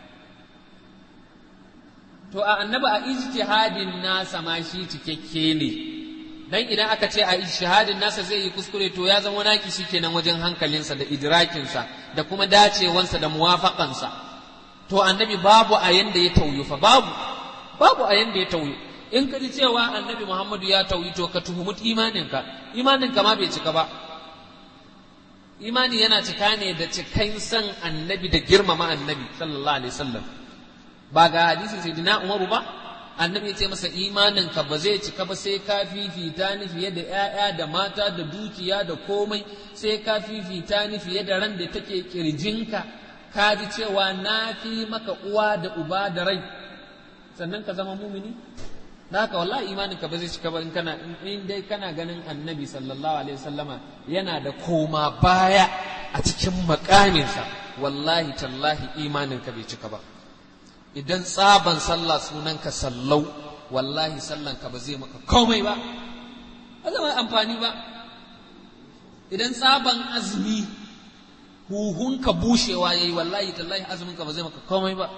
To a annabi a ijtihadin nasa ma shi cikakke ne, dan idan aka ce a ijtihadin nasa zai yi kuskure, to ya zama naki shikenan wajen hankalinsa da idrakinsa da kuma dacewansa da muwafaqansa. To annabi babu a yanda ya tauyu fa, babu a yanda ya tauyu. In ka ji cewa annabi Muhammadu ya tauyi, to ka tuhumi imaninka ma bai cika ba. imani yana cika ne da cikan san annabi da girmama annabi sallallahu alaihi wasallam. Ba ga hadisin sayyidina Umaru ba, annabi ya ce masa imaninka ba zai cika ba sai ka fifita ni fiye da ƴaƴa da mata da dukiya da komai, sai ka fifita ni fiye da ran da take kirjinka, ka ji cewa na fi maka uwa da uba da rai, sannan ka zama mumini. Da haka wallahi imaninka ba zai cika ba in dai kana ganin annabi sallallahu alaihi wasallama yana da koma baya a cikin makaminsa, wallahi tallahi imaninka bai cika ba. Idan tsaban sallah sunanka sallau, wallahi sallanka ba zai maka komai ba, ba zai amfani ba. Idan tsaban azumi huhunka bushewa yayi, wallahi tallahi azuminka ba zai maka komai ba,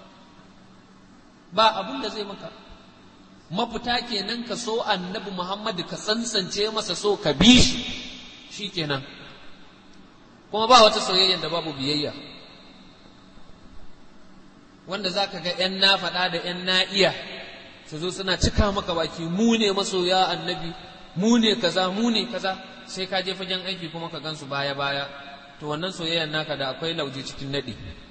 ba abun da zai maka. Mafita kenan ka so annabi Muhammad, ka tsantsance masa so, ka bi shi, shikenan. Kuma ba wata soyayya da babu biyayya, wanda za ka ga ‘yan na faɗa da ‘yan na iya su zo suna cika maka baki, mu ne masoya annabi, mu ne kaza, mu ne kaza, sai ka je fagen aiki kuma ka gansu baya-baya, to wannan soyayyar naka da akwai lauje cikin naɗi.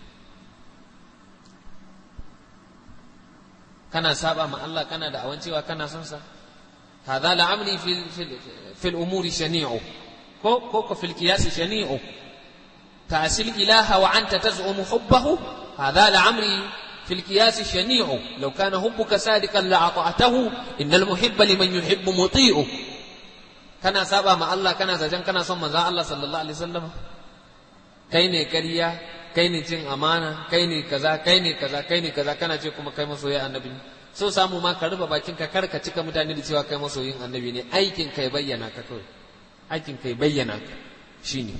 Kana saba ma Allah, kana da awan cewa kana son sa. Hadha la'amri fil umuri shani'u ko fil qiyas shani'u ta'sil ilaha wa anta taz'umu hubbahu. هذا لعمري في القياس شنيع لو كان حبك صادقا لأطعته إن المحب لمن يحب مطيع. كان سابا مع الله كان زجن كان صم الله صلى الله عليه وسلم كايني كريا كايني cin amana kaini kaza kaini kaza kaini kaza kana ce kuma kai masoyi annabi ne. So samu ma ka rufe bakin ka kar ka cika mutane da cewa kai masoyin annabi ne, aikin kai bayyana ka kawai, aikin kai bayyana ka shine.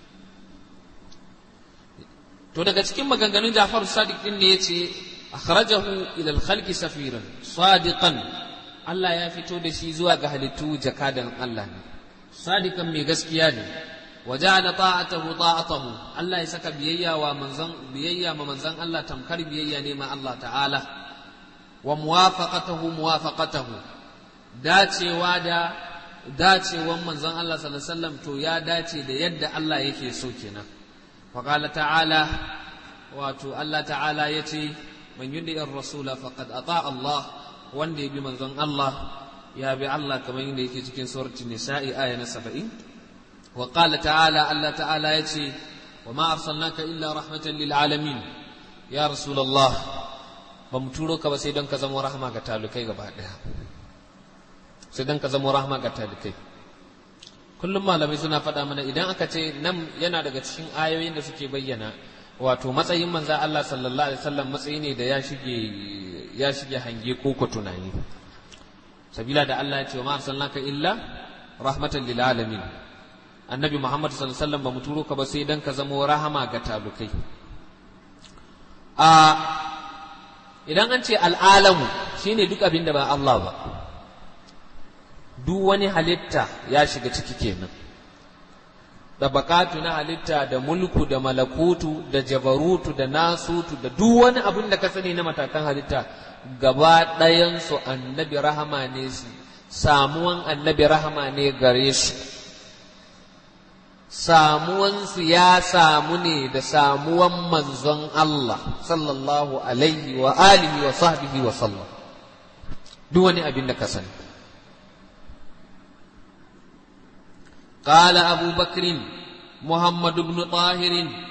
To daga cikin maganganun Ja'far Sadiq din ne yace akhrajahu ila al-khalqi safiran sadiqan, Allah ya fito da shi zuwa ga halittu jakadan Allah ne, sadiqan mai gaskiya ne. Wa ja'ala ta'atahu ta'atahu, Allah ya saka biyayya ma manzon Allah tamkar biyayya ne ma Allah ta'ala. Wa muwafaqatahu dacewan manzon Allah sallallahu alaihi wasallam to ya dace da yadda Allah yake so kenan. وقال تعالى واتو الله تعالى يتي من يدعي الرسول فقد أطاع الله وندي بمنزل الله يا بي الله كما يندي في سورة النساء آية 70. وقال تعالى الله تعالى يتي وما أرسلناك إلا رحمة للعالمين يا رسول الله بمتورك بسيدن كزمو رحمة كتالكي غبادها سيدن كزمو رحمة كتالكي. Kullum malamai suna faɗa mana idan aka ce nan yana daga cikin ayoyin da suke bayyana wato matsayin manzon Allah sallallahu alaihi wasallam matsayi ne da ya shige hange ko tunani, sabila da Allah ya ce wa ma arsalnaka illa rahmatan lil alamin. Annabi Muhammad sallallahu alaihi wasallam ba mu turo ka ba sai dan ka zamo rahama ga talukai. Idan an ce al'alamu shine duk abin da ba Allah ba, duk wani halitta ya shiga ciki kenan, da bakatu na halitta da mulku da malakutu da jabarutu da nasutu da duk wani abin da ka sani na matakan halitta gaba ɗayansu annabi rahama ne su, samuwan annabi rahama ne gare su, samuwansu ya samu ne da samuwan manzon Allah sallallahu alaihi wa alihi wa sahbihi wa sallam, duk wani abin da ka sani. قال أبو بكر محمد بن طاهر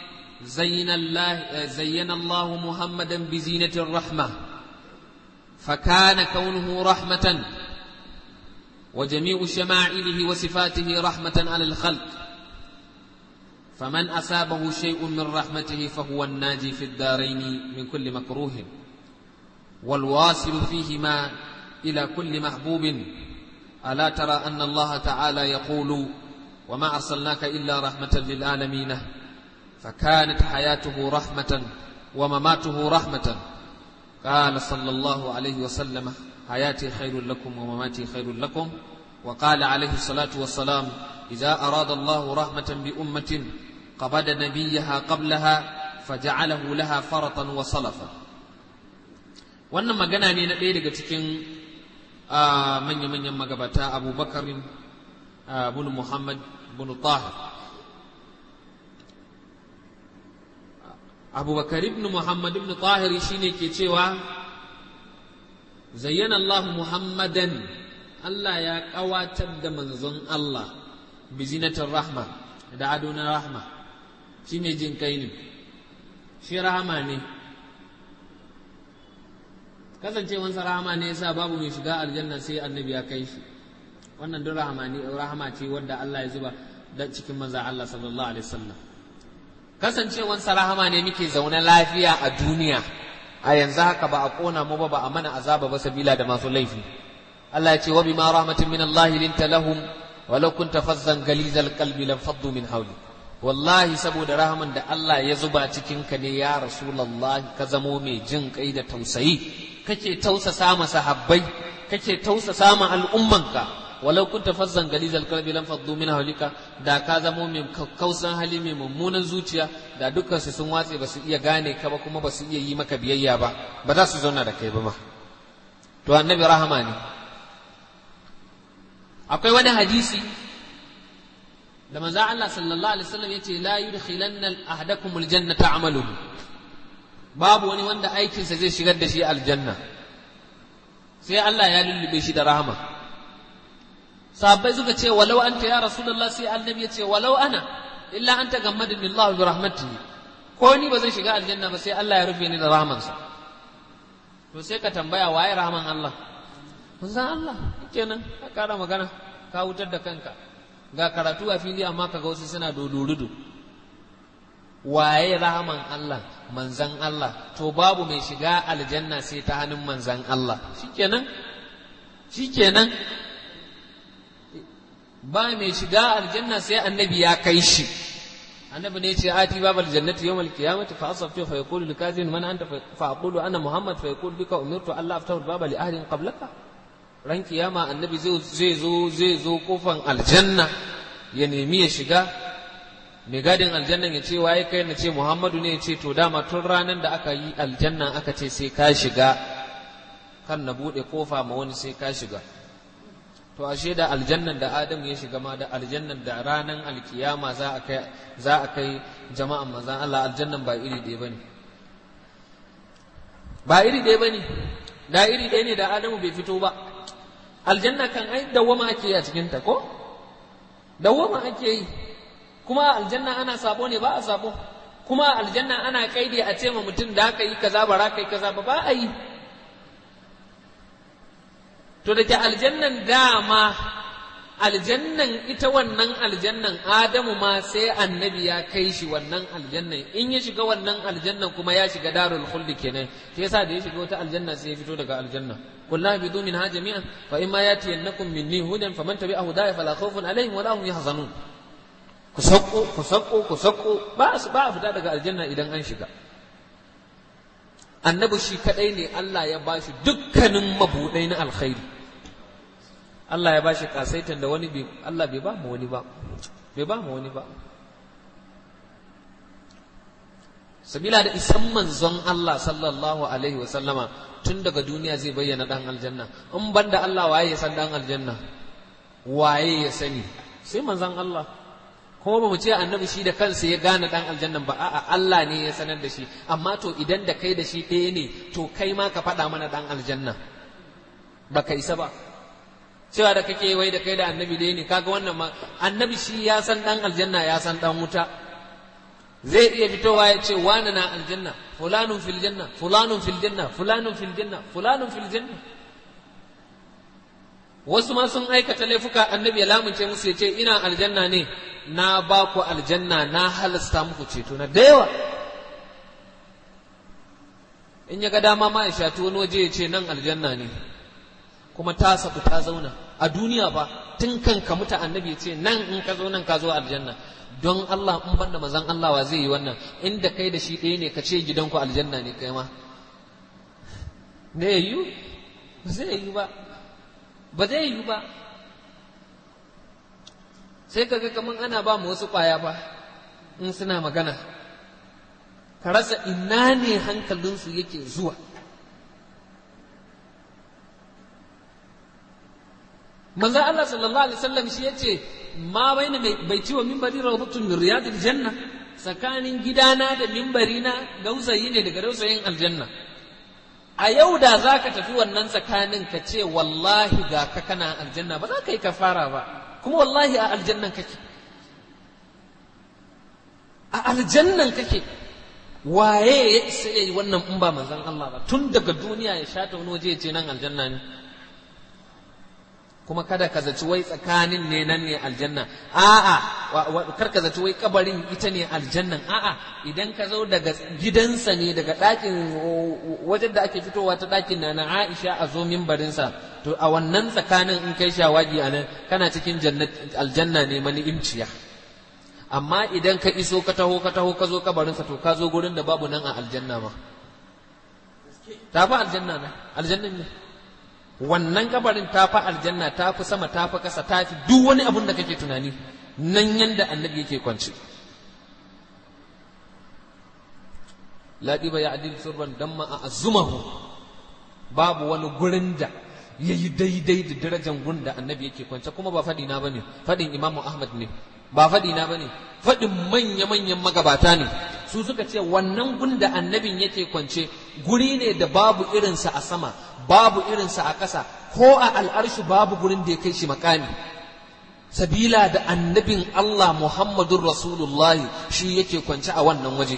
زين الله محمدا بزينة الرحمة، فكان كونه رحمة وجميع شمائله وصفاته رحمة على الخلق، فمن أصابه شيء من رحمته فهو الناجي في الدارين من كل مكروه والواصل فيهما إلى كل محبوب. ألا ترى أن الله تعالى يقول وما أرسلناك إلا رحمة للعالمين، فكانت حياته رحمة ومماته رحمة. قال صلى الله عليه وسلم حياتي خير لكم ومماتي خير لكم. وقال عليه الصلاة والسلام إذا أراد الله رحمة بأمة قبض نبيها قبلها فجعله لها فرطا وصلفا. wannan magana ne na ɗaya daga cikin manya-manyan magabata Abu Bakar bin Muhammad bin Tahir abubakar ibn muhammad ibn tahiri shine ke cewa zayyana Allah muhammadan, Allah ya ƙawatar da manzon Allah bi zinatin rahma, da ado na rahma. Shi mai jin kai ne, shi rahama ne, kasancewansa rahama ne yasa babu mai shiga aljanna sai annabi ya kai shi. Wannan duk rahama ce wadda Allah ya zuba da cikin manzon Allah sallallahu alaihi wasallam. Kasancewansa rahama ne muke zaune lafiya a duniya a yanzu haka, ba a kona mu ba a mana azaba ba sabila da masu laifi. Allah ya ce wa bima rahmatin min Allah linta lahum walau kunta fazzan galizal qalbi lam faddu min hawli. Wallahi saboda rahaman da Allah ya zuba cikin ka ne ya rasulullahi, ka zamo mai jin kai da tausayi, kake tausasa ma sahabbai, kake tausasa ma al'ummanka. walau kunta fazzan galizal qalbi lam faddu min hawlika, da ka zamo mai kausan hali, mai mummunan zuciya, da dukkan su sun watse, ba su iya gane ka ba, kuma ba su iya yi maka biyayya ba, ba za su zauna da kai ba ma. To annabi rahama ne. Akwai wani hadisi da manzo Allah sallallahu alaihi wasallam yace la yudkhilanna ahadakum aljannata amaluhu, babu wani wanda aikinsa zai shigar da shi aljanna sai Allah ya lullube shi da rahama. Sahabbai suka ce walau anta ya rasulullah, sai annabi ya ce walau ana illa anta gammadani Allah bi rahmatihi, ko ni ba zan shiga aljanna ba sai Allah ya rufe ni da rahmansa. To sai ka tambaya waye rahman Allah? Manzon Allah. Kenan ka kara magana, ka wutar da kanka. Ga karatu a fili amma kaga wasu suna dodorudu. Waye rahman Allah? Manzon Allah. To babu mai shiga aljanna sai ta hannun manzon Allah. Shikenan ba mai shiga aljanna sai annabi ya kai shi. Annabi ne ce ati babal jannati yawmal qiyamati fa asabtu fa yaqulu lil kafirin man anta fa aqulu ana muhammad fa yaqulu bika umirtu alla aftahu al baba li ahadin qablaka. Ran kiyama annabi zai zo kofan aljanna ya nemi ya shiga. Mai gadin aljannan ya ce waye kai, na ce muhammadu ne. Ya ce to dama tun ranar da aka yi aljanna aka ce sai ka shiga, kan na bude kofa ma wani sai ka shiga. To ashe da aljannan da Adam ya shiga ma, da aljannan da ranan alkiyama za a kai jama'an manzan Allah, aljannan ba iri ɗaya bane. Ba iri ɗaya bane. Da iri ɗaya ne da Adamu bai fito ba. Aljanna kan ai dawwama ake yi a cikin ta ko? Dawwama ake yi. Kuma aljanna ana sabo ne, ba a sabo. Kuma aljanna ana kaide a ce ma mutum da aka yi kaza ba ra kai kaza ba a yi. To da ke aljannan dama, aljannan ita wannan aljannan Adamu ma sai annabi ya kai shi wannan aljannan. In ya shiga wannan aljannan kuma ya shiga darul khuldi kenan. Shi yasa da ya shiga wata aljanna sai ya fito daga aljanna. Kullu bidu minha jami'an fa imma yatiyannakum minni hudan faman tabi'a hudaya fala khawfun alaihim wala hum yahzanun. Ku sakko ba a fita daga aljanna idan an shiga. Annabi shi kadai ne Allah ya bashi dukkanin mabudai na alkhairi. Allah ya bashi kasaitan da wani Allah bai ba mu wani ba. Sabila da isan manzon Allah sallallahu alaihi wa sallama tun daga duniya zai bayyana dan aljanna. In banda Allah waye ya san dan aljanna? Waye ya sani? Sai manzon Allah. Kuma ba mu ce annabi shi da kansa ya gane dan aljannan ba, a'a Allah ne ya sanar da shi. Amma to idan da kai da shi ɗaya ne, to kai ma ka faɗa mana dan aljanna. Ba ka isa ba. Cewa da kake wai da kai da annabi ɗaya ne, kaga wannan ma annabi shi ya san dan aljanna, ya san dan wuta. Zai iya fitowa ya ce wani na aljanna, fulanun fil janna, fulanun fil janna, fulanun fil janna, fulanun fil janna. Wasu ma sun aikata laifuka, annabi ya lamunce musu ya ce ina aljanna ne, na ba ku aljanna, na halasta muku ceto na da yawa. In ya ga dama ma ya shati wani waje ya ce nan aljanna ne, kuma ta sabu ta zauna a duniya ba, tun kan ka muta annabi ya ce nan in ka zo nan ka zo aljanna. Don Allah in banda mazan Allah wa zai yi wannan? Inda kai da shi ɗaya ne ka ce gidanku aljanna ne kai ma. Da ya yi? Ba zai yi ba. Ba zai yi ba. Sai kaga kaman ana ba mu wasu ƙwaya ba in suna magana. Ka rasa ina ne hankalinsu yake zuwa. Manzo Allah sallallahu alaihi wasallam shi yace ma baina baiti wa minbari rawdatun min riyadil janna, tsakanin gidana da mimbarina dausayi ne daga dausayin aljanna. A yau da za ka tafi wannan tsakanin ka ce wallahi ga ka kana aljanna ba za ka yi kafara ba, kuma wallahi a aljannan kake, a aljannan kake. Waye ya isa ya yi wannan in ba manzon Allah ba? Tun daga duniya ya shata wani waje ya ce nan aljanna ne. Kuma kada ka zaci wai tsakanin ne nan ne aljanna, a'a, kar ka zaci wai kabarin ita ne aljannan, a'a, idan ka zo daga gidansa ne, daga ɗakin wajen da ake fitowa ta ɗakin na Aisha a zo mimbarinsa, to a wannan tsakanin in kai shawagi a nan kana cikin aljanna ne mani'imciya. Amma idan ka iso ka taho ka zo kabarinsa, to ka zo gurin da babu nan a aljanna ma. Ta fi aljanna na, aljannan ne. Wannan kabarin ta fi aljanna, ta fi sama, ta fi ƙasa, ta fi duk wani abun da kake tunani, nan yanda annabi yake kwance. Laɗiba ya adil surban dan ma a azumahu, babu wani gurin da ya yi daidai da darajar gun da annabi yake kwance, kuma ba faɗi na bane, faɗin Imamu Ahmad ne, ba faɗi na bane, faɗin manya-manyan magabata ne. Su suka ce wannan gun da annabin yake kwance guri ne da babu irinsa a sama, babu irinsa a ƙasa, ko a al'arshi babu gurin da ya kai shi makami. Sabila da annabin Allah Muhammadun Rasulullahi shi yake kwance a wannan waje.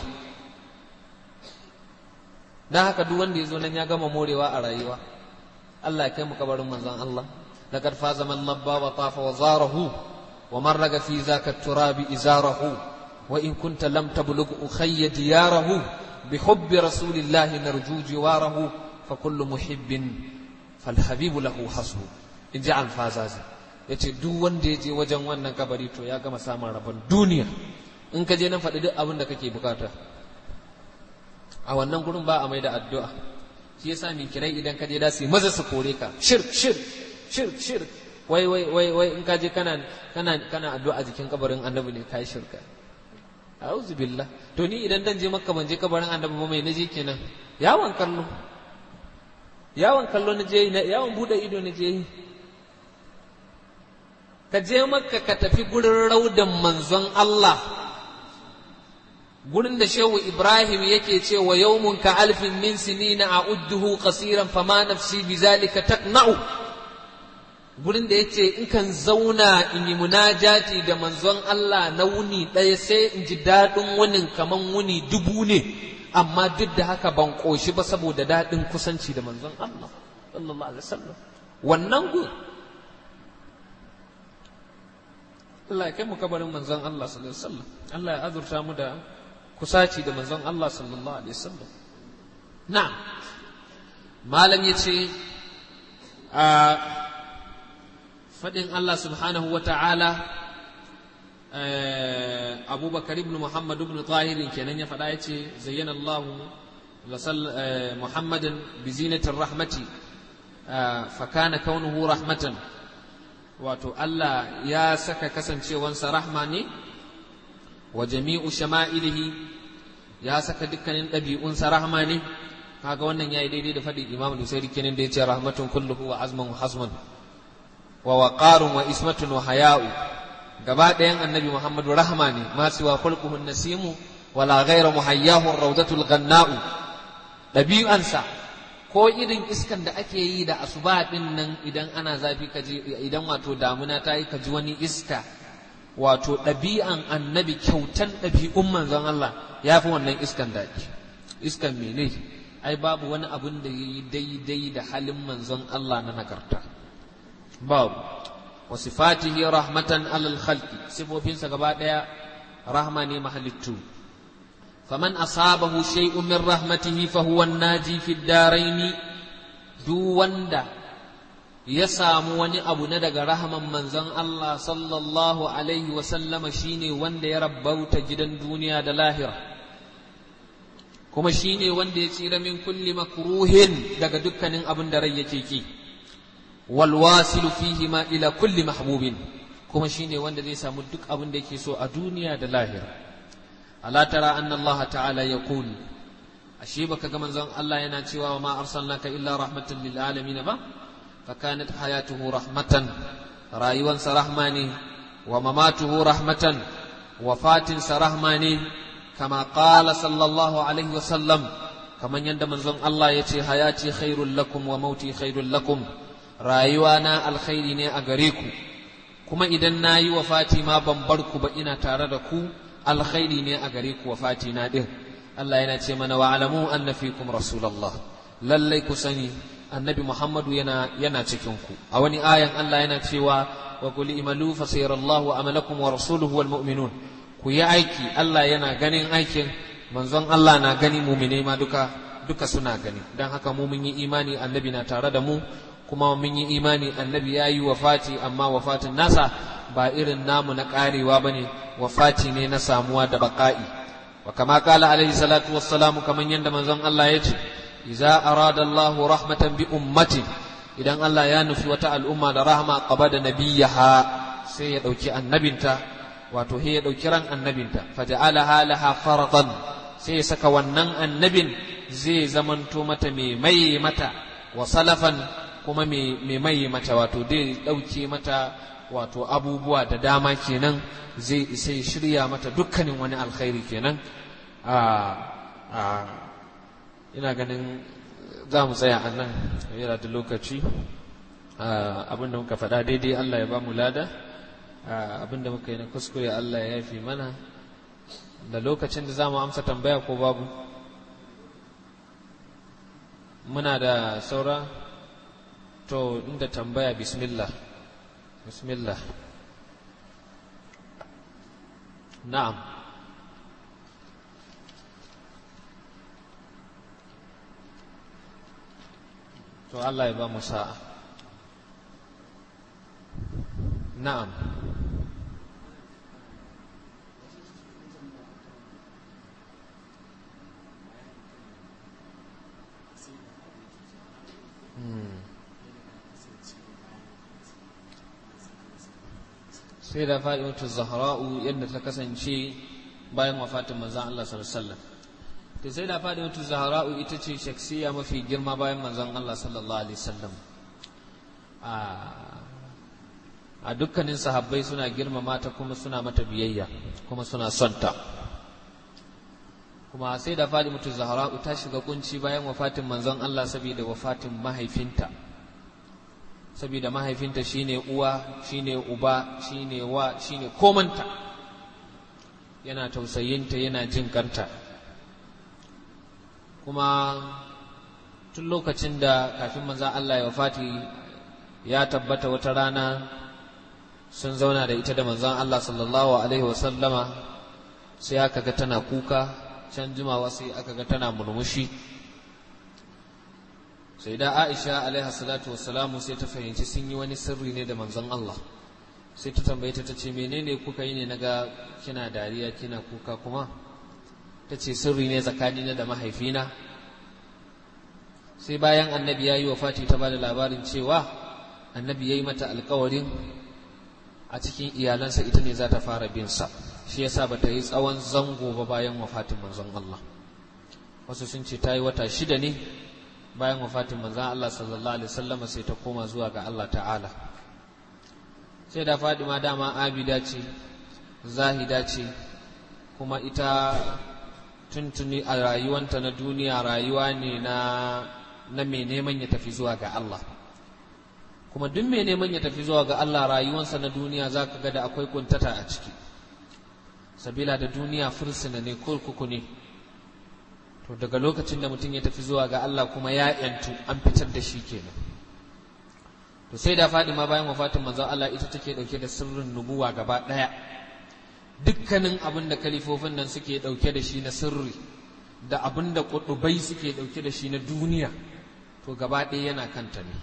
Don haka duk wanda ya zo nan ya gama morewa a rayuwa. Allah ya kai mu kabarin manzon Allah. Laqad faza man labba wa tafa wa zarahu wa man raga fi zaka turabi izarahu wa in kunta lam tablugh ukhayya diyarahu bi hubbi rasulillahi narju jiwarahu fa kullu muhibbin fal habibu lahu hasbu. In ji alfazazi yace duk wanda ya je wajen wannan kabari to ya gama samun rabon duniya. In ka je nan faɗi duk abin da kake bukata. A wannan gurin ba a mai da addu'a. Shi yasa mai kirai idan ka je da su yi maza su kore ka, shirk wai in ka je kana addu'a jikin kabarin annabi ne kai shirka. A'udhu billah. To ni idan dan je Makka ban je kabarin annabi ba, mai naje kenan? Yawon kallo na je, yawon bude ido na je. Ka je Makka ka tafi gurin raudan manzon Allah, gurin da Shehu Ibrahim yake cewa yawmun ka alfin min sinina a'udduhu qasiran fama nafsi bizalika taqna'u. Gurin da yace in kan zauna in yi munajati da manzon Allah na wuni ɗaya sai in ji daɗin wunin kaman wuni 1000 ne, amma duk da haka ban ƙoshi ba saboda daɗin kusanci da manzon Allah sallallahu alaihi wasallam. Wannan gun Allah ya kai mu kabarin manzon Allah sallallahu alaihi wasallam. Allah ya azurta mu da kusaci da manzon Allah sallallahu alaihi wasallam. Na'am, malam yace fadin Allah subhanahu wa ta'ala, Abubakar ibn Muhammad ibn Tahir kenan ya faɗa yace zayyana Allah Muhammadan bi zinatir rahmati fa kana kaunuhu rahmatan. Wato Allah ya saka kasancewansa rahma ne, wa jami'u shama'ilihi ya saka dukkanin ɗabi'unsa rahma ne. Kaga wannan yayi daidai da faɗin Imam Nusairi kenan da yace rahmatun kulluhu wa azman wa hasman wa waqarun wa ismatun wa haya'u. Gaba ɗayan annabi Muhammadu rahma ne, ma siwa khulquhu nasimu wala ghayra muhayyahu rawdatul ghanna'u. Ɗabi'ansa ko irin iskan da ake yi da asuba din nan idan ana zafi kaji, idan wato damuna ta yi kaji wani iska, wato ɗabi'an annabi, kyautan ɗabi'un manzon Allah ya fi wannan iskan daɗi. Iskan mene? Ai babu wani abin da ya yi daidai da halin manzon Allah na nagarta, babu. Wa sifatihi rahmatan alal khalqi, sifofinsa gaba ɗaya rahma ne mahalittu. faman asabahu shay'un min rahmatihi fa huwa an-naji fi ad-darain. Duk wanda ya samu wani abu na daga rahman manzon Allah sallallahu alaihi wa sallama shine wanda ya rabbauta gidan duniya da lahira, kuma shine wanda ya tsira min kulli makruhin daga dukkanin abin da rai yake ki, wal wasilu fihi ma ila kulli mahbubin, kuma shine wanda zai samu duk abin da yake so a duniya da lahira. Ala tara anna Allah ta'ala yaqul, ashe baka ga manzon Allah yana cewa wa ma arsalnaka illa rahmatan lil alamin ba? فكانت حياته رحمة رايوان سرحماني ومماته رحمة وفات سرحماني kama qala sallallahu alaihi wasallam, kaman yadda manzon Allah ya ce hayati khairul lakum wa mauti khairul lakum, rayuwa na alkhairi ne a gare ku, kuma idan na yi wafati ma ban bar ku ba ina tare da ku, alkhairi ne a gare ku wafati na din. Allah yana ce mana wa alamu anna fikum rasulullah, lallai ku sani annabi Muhammadu yana cikin ku. A wani ayan Allah yana cewa wa qul imalu fa sayarallahu amalakum wa rasuluhu wal mu'minun, ku yi aiki, Allah yana ganin aikin, manzon Allah na gani, mu'mine ma duka suna gani. Dan haka mu mun yi imani annabi na tare da mu, kuma mun yi imani annabi ya yi wafati, amma wafatin nasa ba irin namu na karewa bane, wafati ne na samuwa da baqa'i. Wa kama qala alaihi salatu wassalamu, kaman yanda manzon Allah ya ce iza arada Allahu rahmatan bi ummatin, idan Allah ya nufi wata al'umma da rahma qabada nabiyaha, sai ya dauki annabinta, wato sai ya dauki ran annabinta, faja'alaha laha faradan, sai ya saka wannan annabin zai zamanto mata mai mata, wa salafan kuma mai mai mata, wato dai dauke mata wato abubuwa da dama kenan, zai isa shirya mata dukkanin wani alkhairi kenan. Ina ganin za mu tsaya a nan, yana da lokaci. Abinda muka faɗa daidai Allah ya ba mu lada, abinda muka yi na kuskure Allah ya yafi mana. Da lokacin da za mu amsa tambaya ko babu? Muna da saura? To inda tambaya bismillah. Na'am. To Allah ya ba mu sa'a. Na'am. Sai da Fatimatu Zahra'u yadda ta kasance bayan wafatin manzon Allah sallallahu alaihi wasallam. To sai da Fatimatu Zahra'u ita ce shakhsiya mafi girma bayan manzon Allah sallallahu alaihi wasallam. A dukkanin sahabbai suna girmama ta, kuma suna mata biyayya, kuma suna son ta. Kuma sai da Fatimatu Zahra'u ta shiga kunci bayan wafatin manzon Allah saboda wafatin mahaifinta. Saboda mahaifinta shine uwa, shine uba, shine wa, shine komanta. Yana tausayinta, yana jin kanta. Kuma tun lokacin da kafin manzon Allah ya wafati, ya tabbata wata rana sun zauna da ita da manzon Allah sallallahu alaihi wasallama, sai aka ga tana kuka, can jimawa sai aka ga tana murmushi. Sai da Aisha alaiha salatu wassalamu sai ta fahimci sun yi wani sirri ne da manzon Allah, sai ta tambaye ta tace menene kuka yi ne naga kina dariya kina kuka kuma? Tace sirri ne tsakanina da mahaifina. Sai bayan annabi ya yi wafati ta bada labarin cewa annabi ya yi mata alkawarin a cikin iyalansa ita ne za ta fara bin sa, shi yasa ba ta yi tsawon zango ba bayan wafatin manzon Allah. Wasu sun ce ta yi wata 6 ne bayan wafatin manzon Allah sallallahu alaihi wasallam, sai ta koma zuwa ga Allah ta'ala. Sai da Fadima dama abida ce, zahida ce, kuma ita tuntuni a rayuwanta na duniya rayuwa ne na mai neman ya tafi zuwa ga Allah. Kuma duk mai neman ya tafi zuwa ga Allah rayuwansa na duniya za ka ga da akwai kuntata a ciki, sabila da duniya fursuna ne, kurkuku ne. To daga lokacin da mutum ya tafi zuwa ga Allah kuma ya yantu, an fitar da shi kenan. To sai da Fadima bayan wafatin manzon Allah ita take dauke da sirrin nubuwa gaba daya. Dukkanin abin da kalifofin nan suke dauke da shi na sirri, da abin da kudubai suke dauke da shi na duniya, to gaba ɗaya yana kanta ne.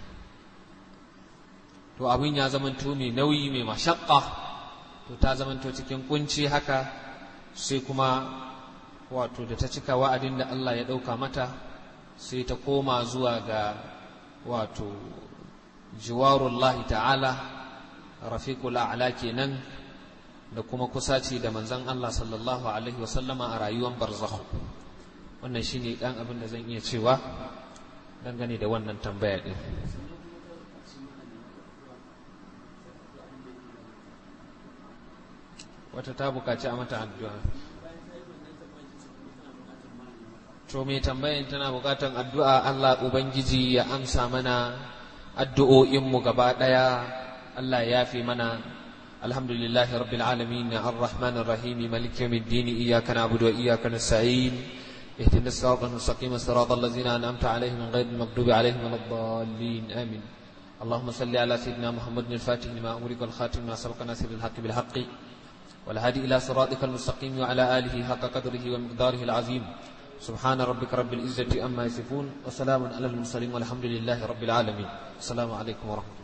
To abin ya zamanto mai nauyi, mai mashakka, to ta zamanto cikin kunci haka. Sai kuma wato da ta cika wa'adin da Allah ya ɗauka mata, sai ta koma zuwa ga wato jiwarullahi ta'ala, rafiqul a'la kenan, da kuma kusaci da manzon Allah sallallahu alaihi wasallama a rayuwar barzakh. Wannan shine dan abin da zan iya cewa dangane da wannan tambaya din. Wata ta bukaci a mata addu'a. to mai tambayan tana bukatan addu'a Allah ubangiji ya amsa mana addu'o'inmu gaba daya, Allah ya yafe mana. alhamdulillahi rabbil alamin arrahmanir rahim maliki yawmiddin iyyaka na'budu wa iyyaka nasta'in ihdinas siratal mustaqim siratal ladzina an'amta alaihim ghayril maghdubi alaihim waladdallin amin. اللهم صل على سيدنا محمد الفاتح لما أمرك والخاتم ما سبق ناصر الحق بالحق والهادي إلى صراطك المستقيم وعلى آله حق قدره ومقداره العظيم. سبحان ربك رب العزة أما يصفون وسلام على المرسلين والحمد لله رب العالمين. السلام عليكم ورحمة الله.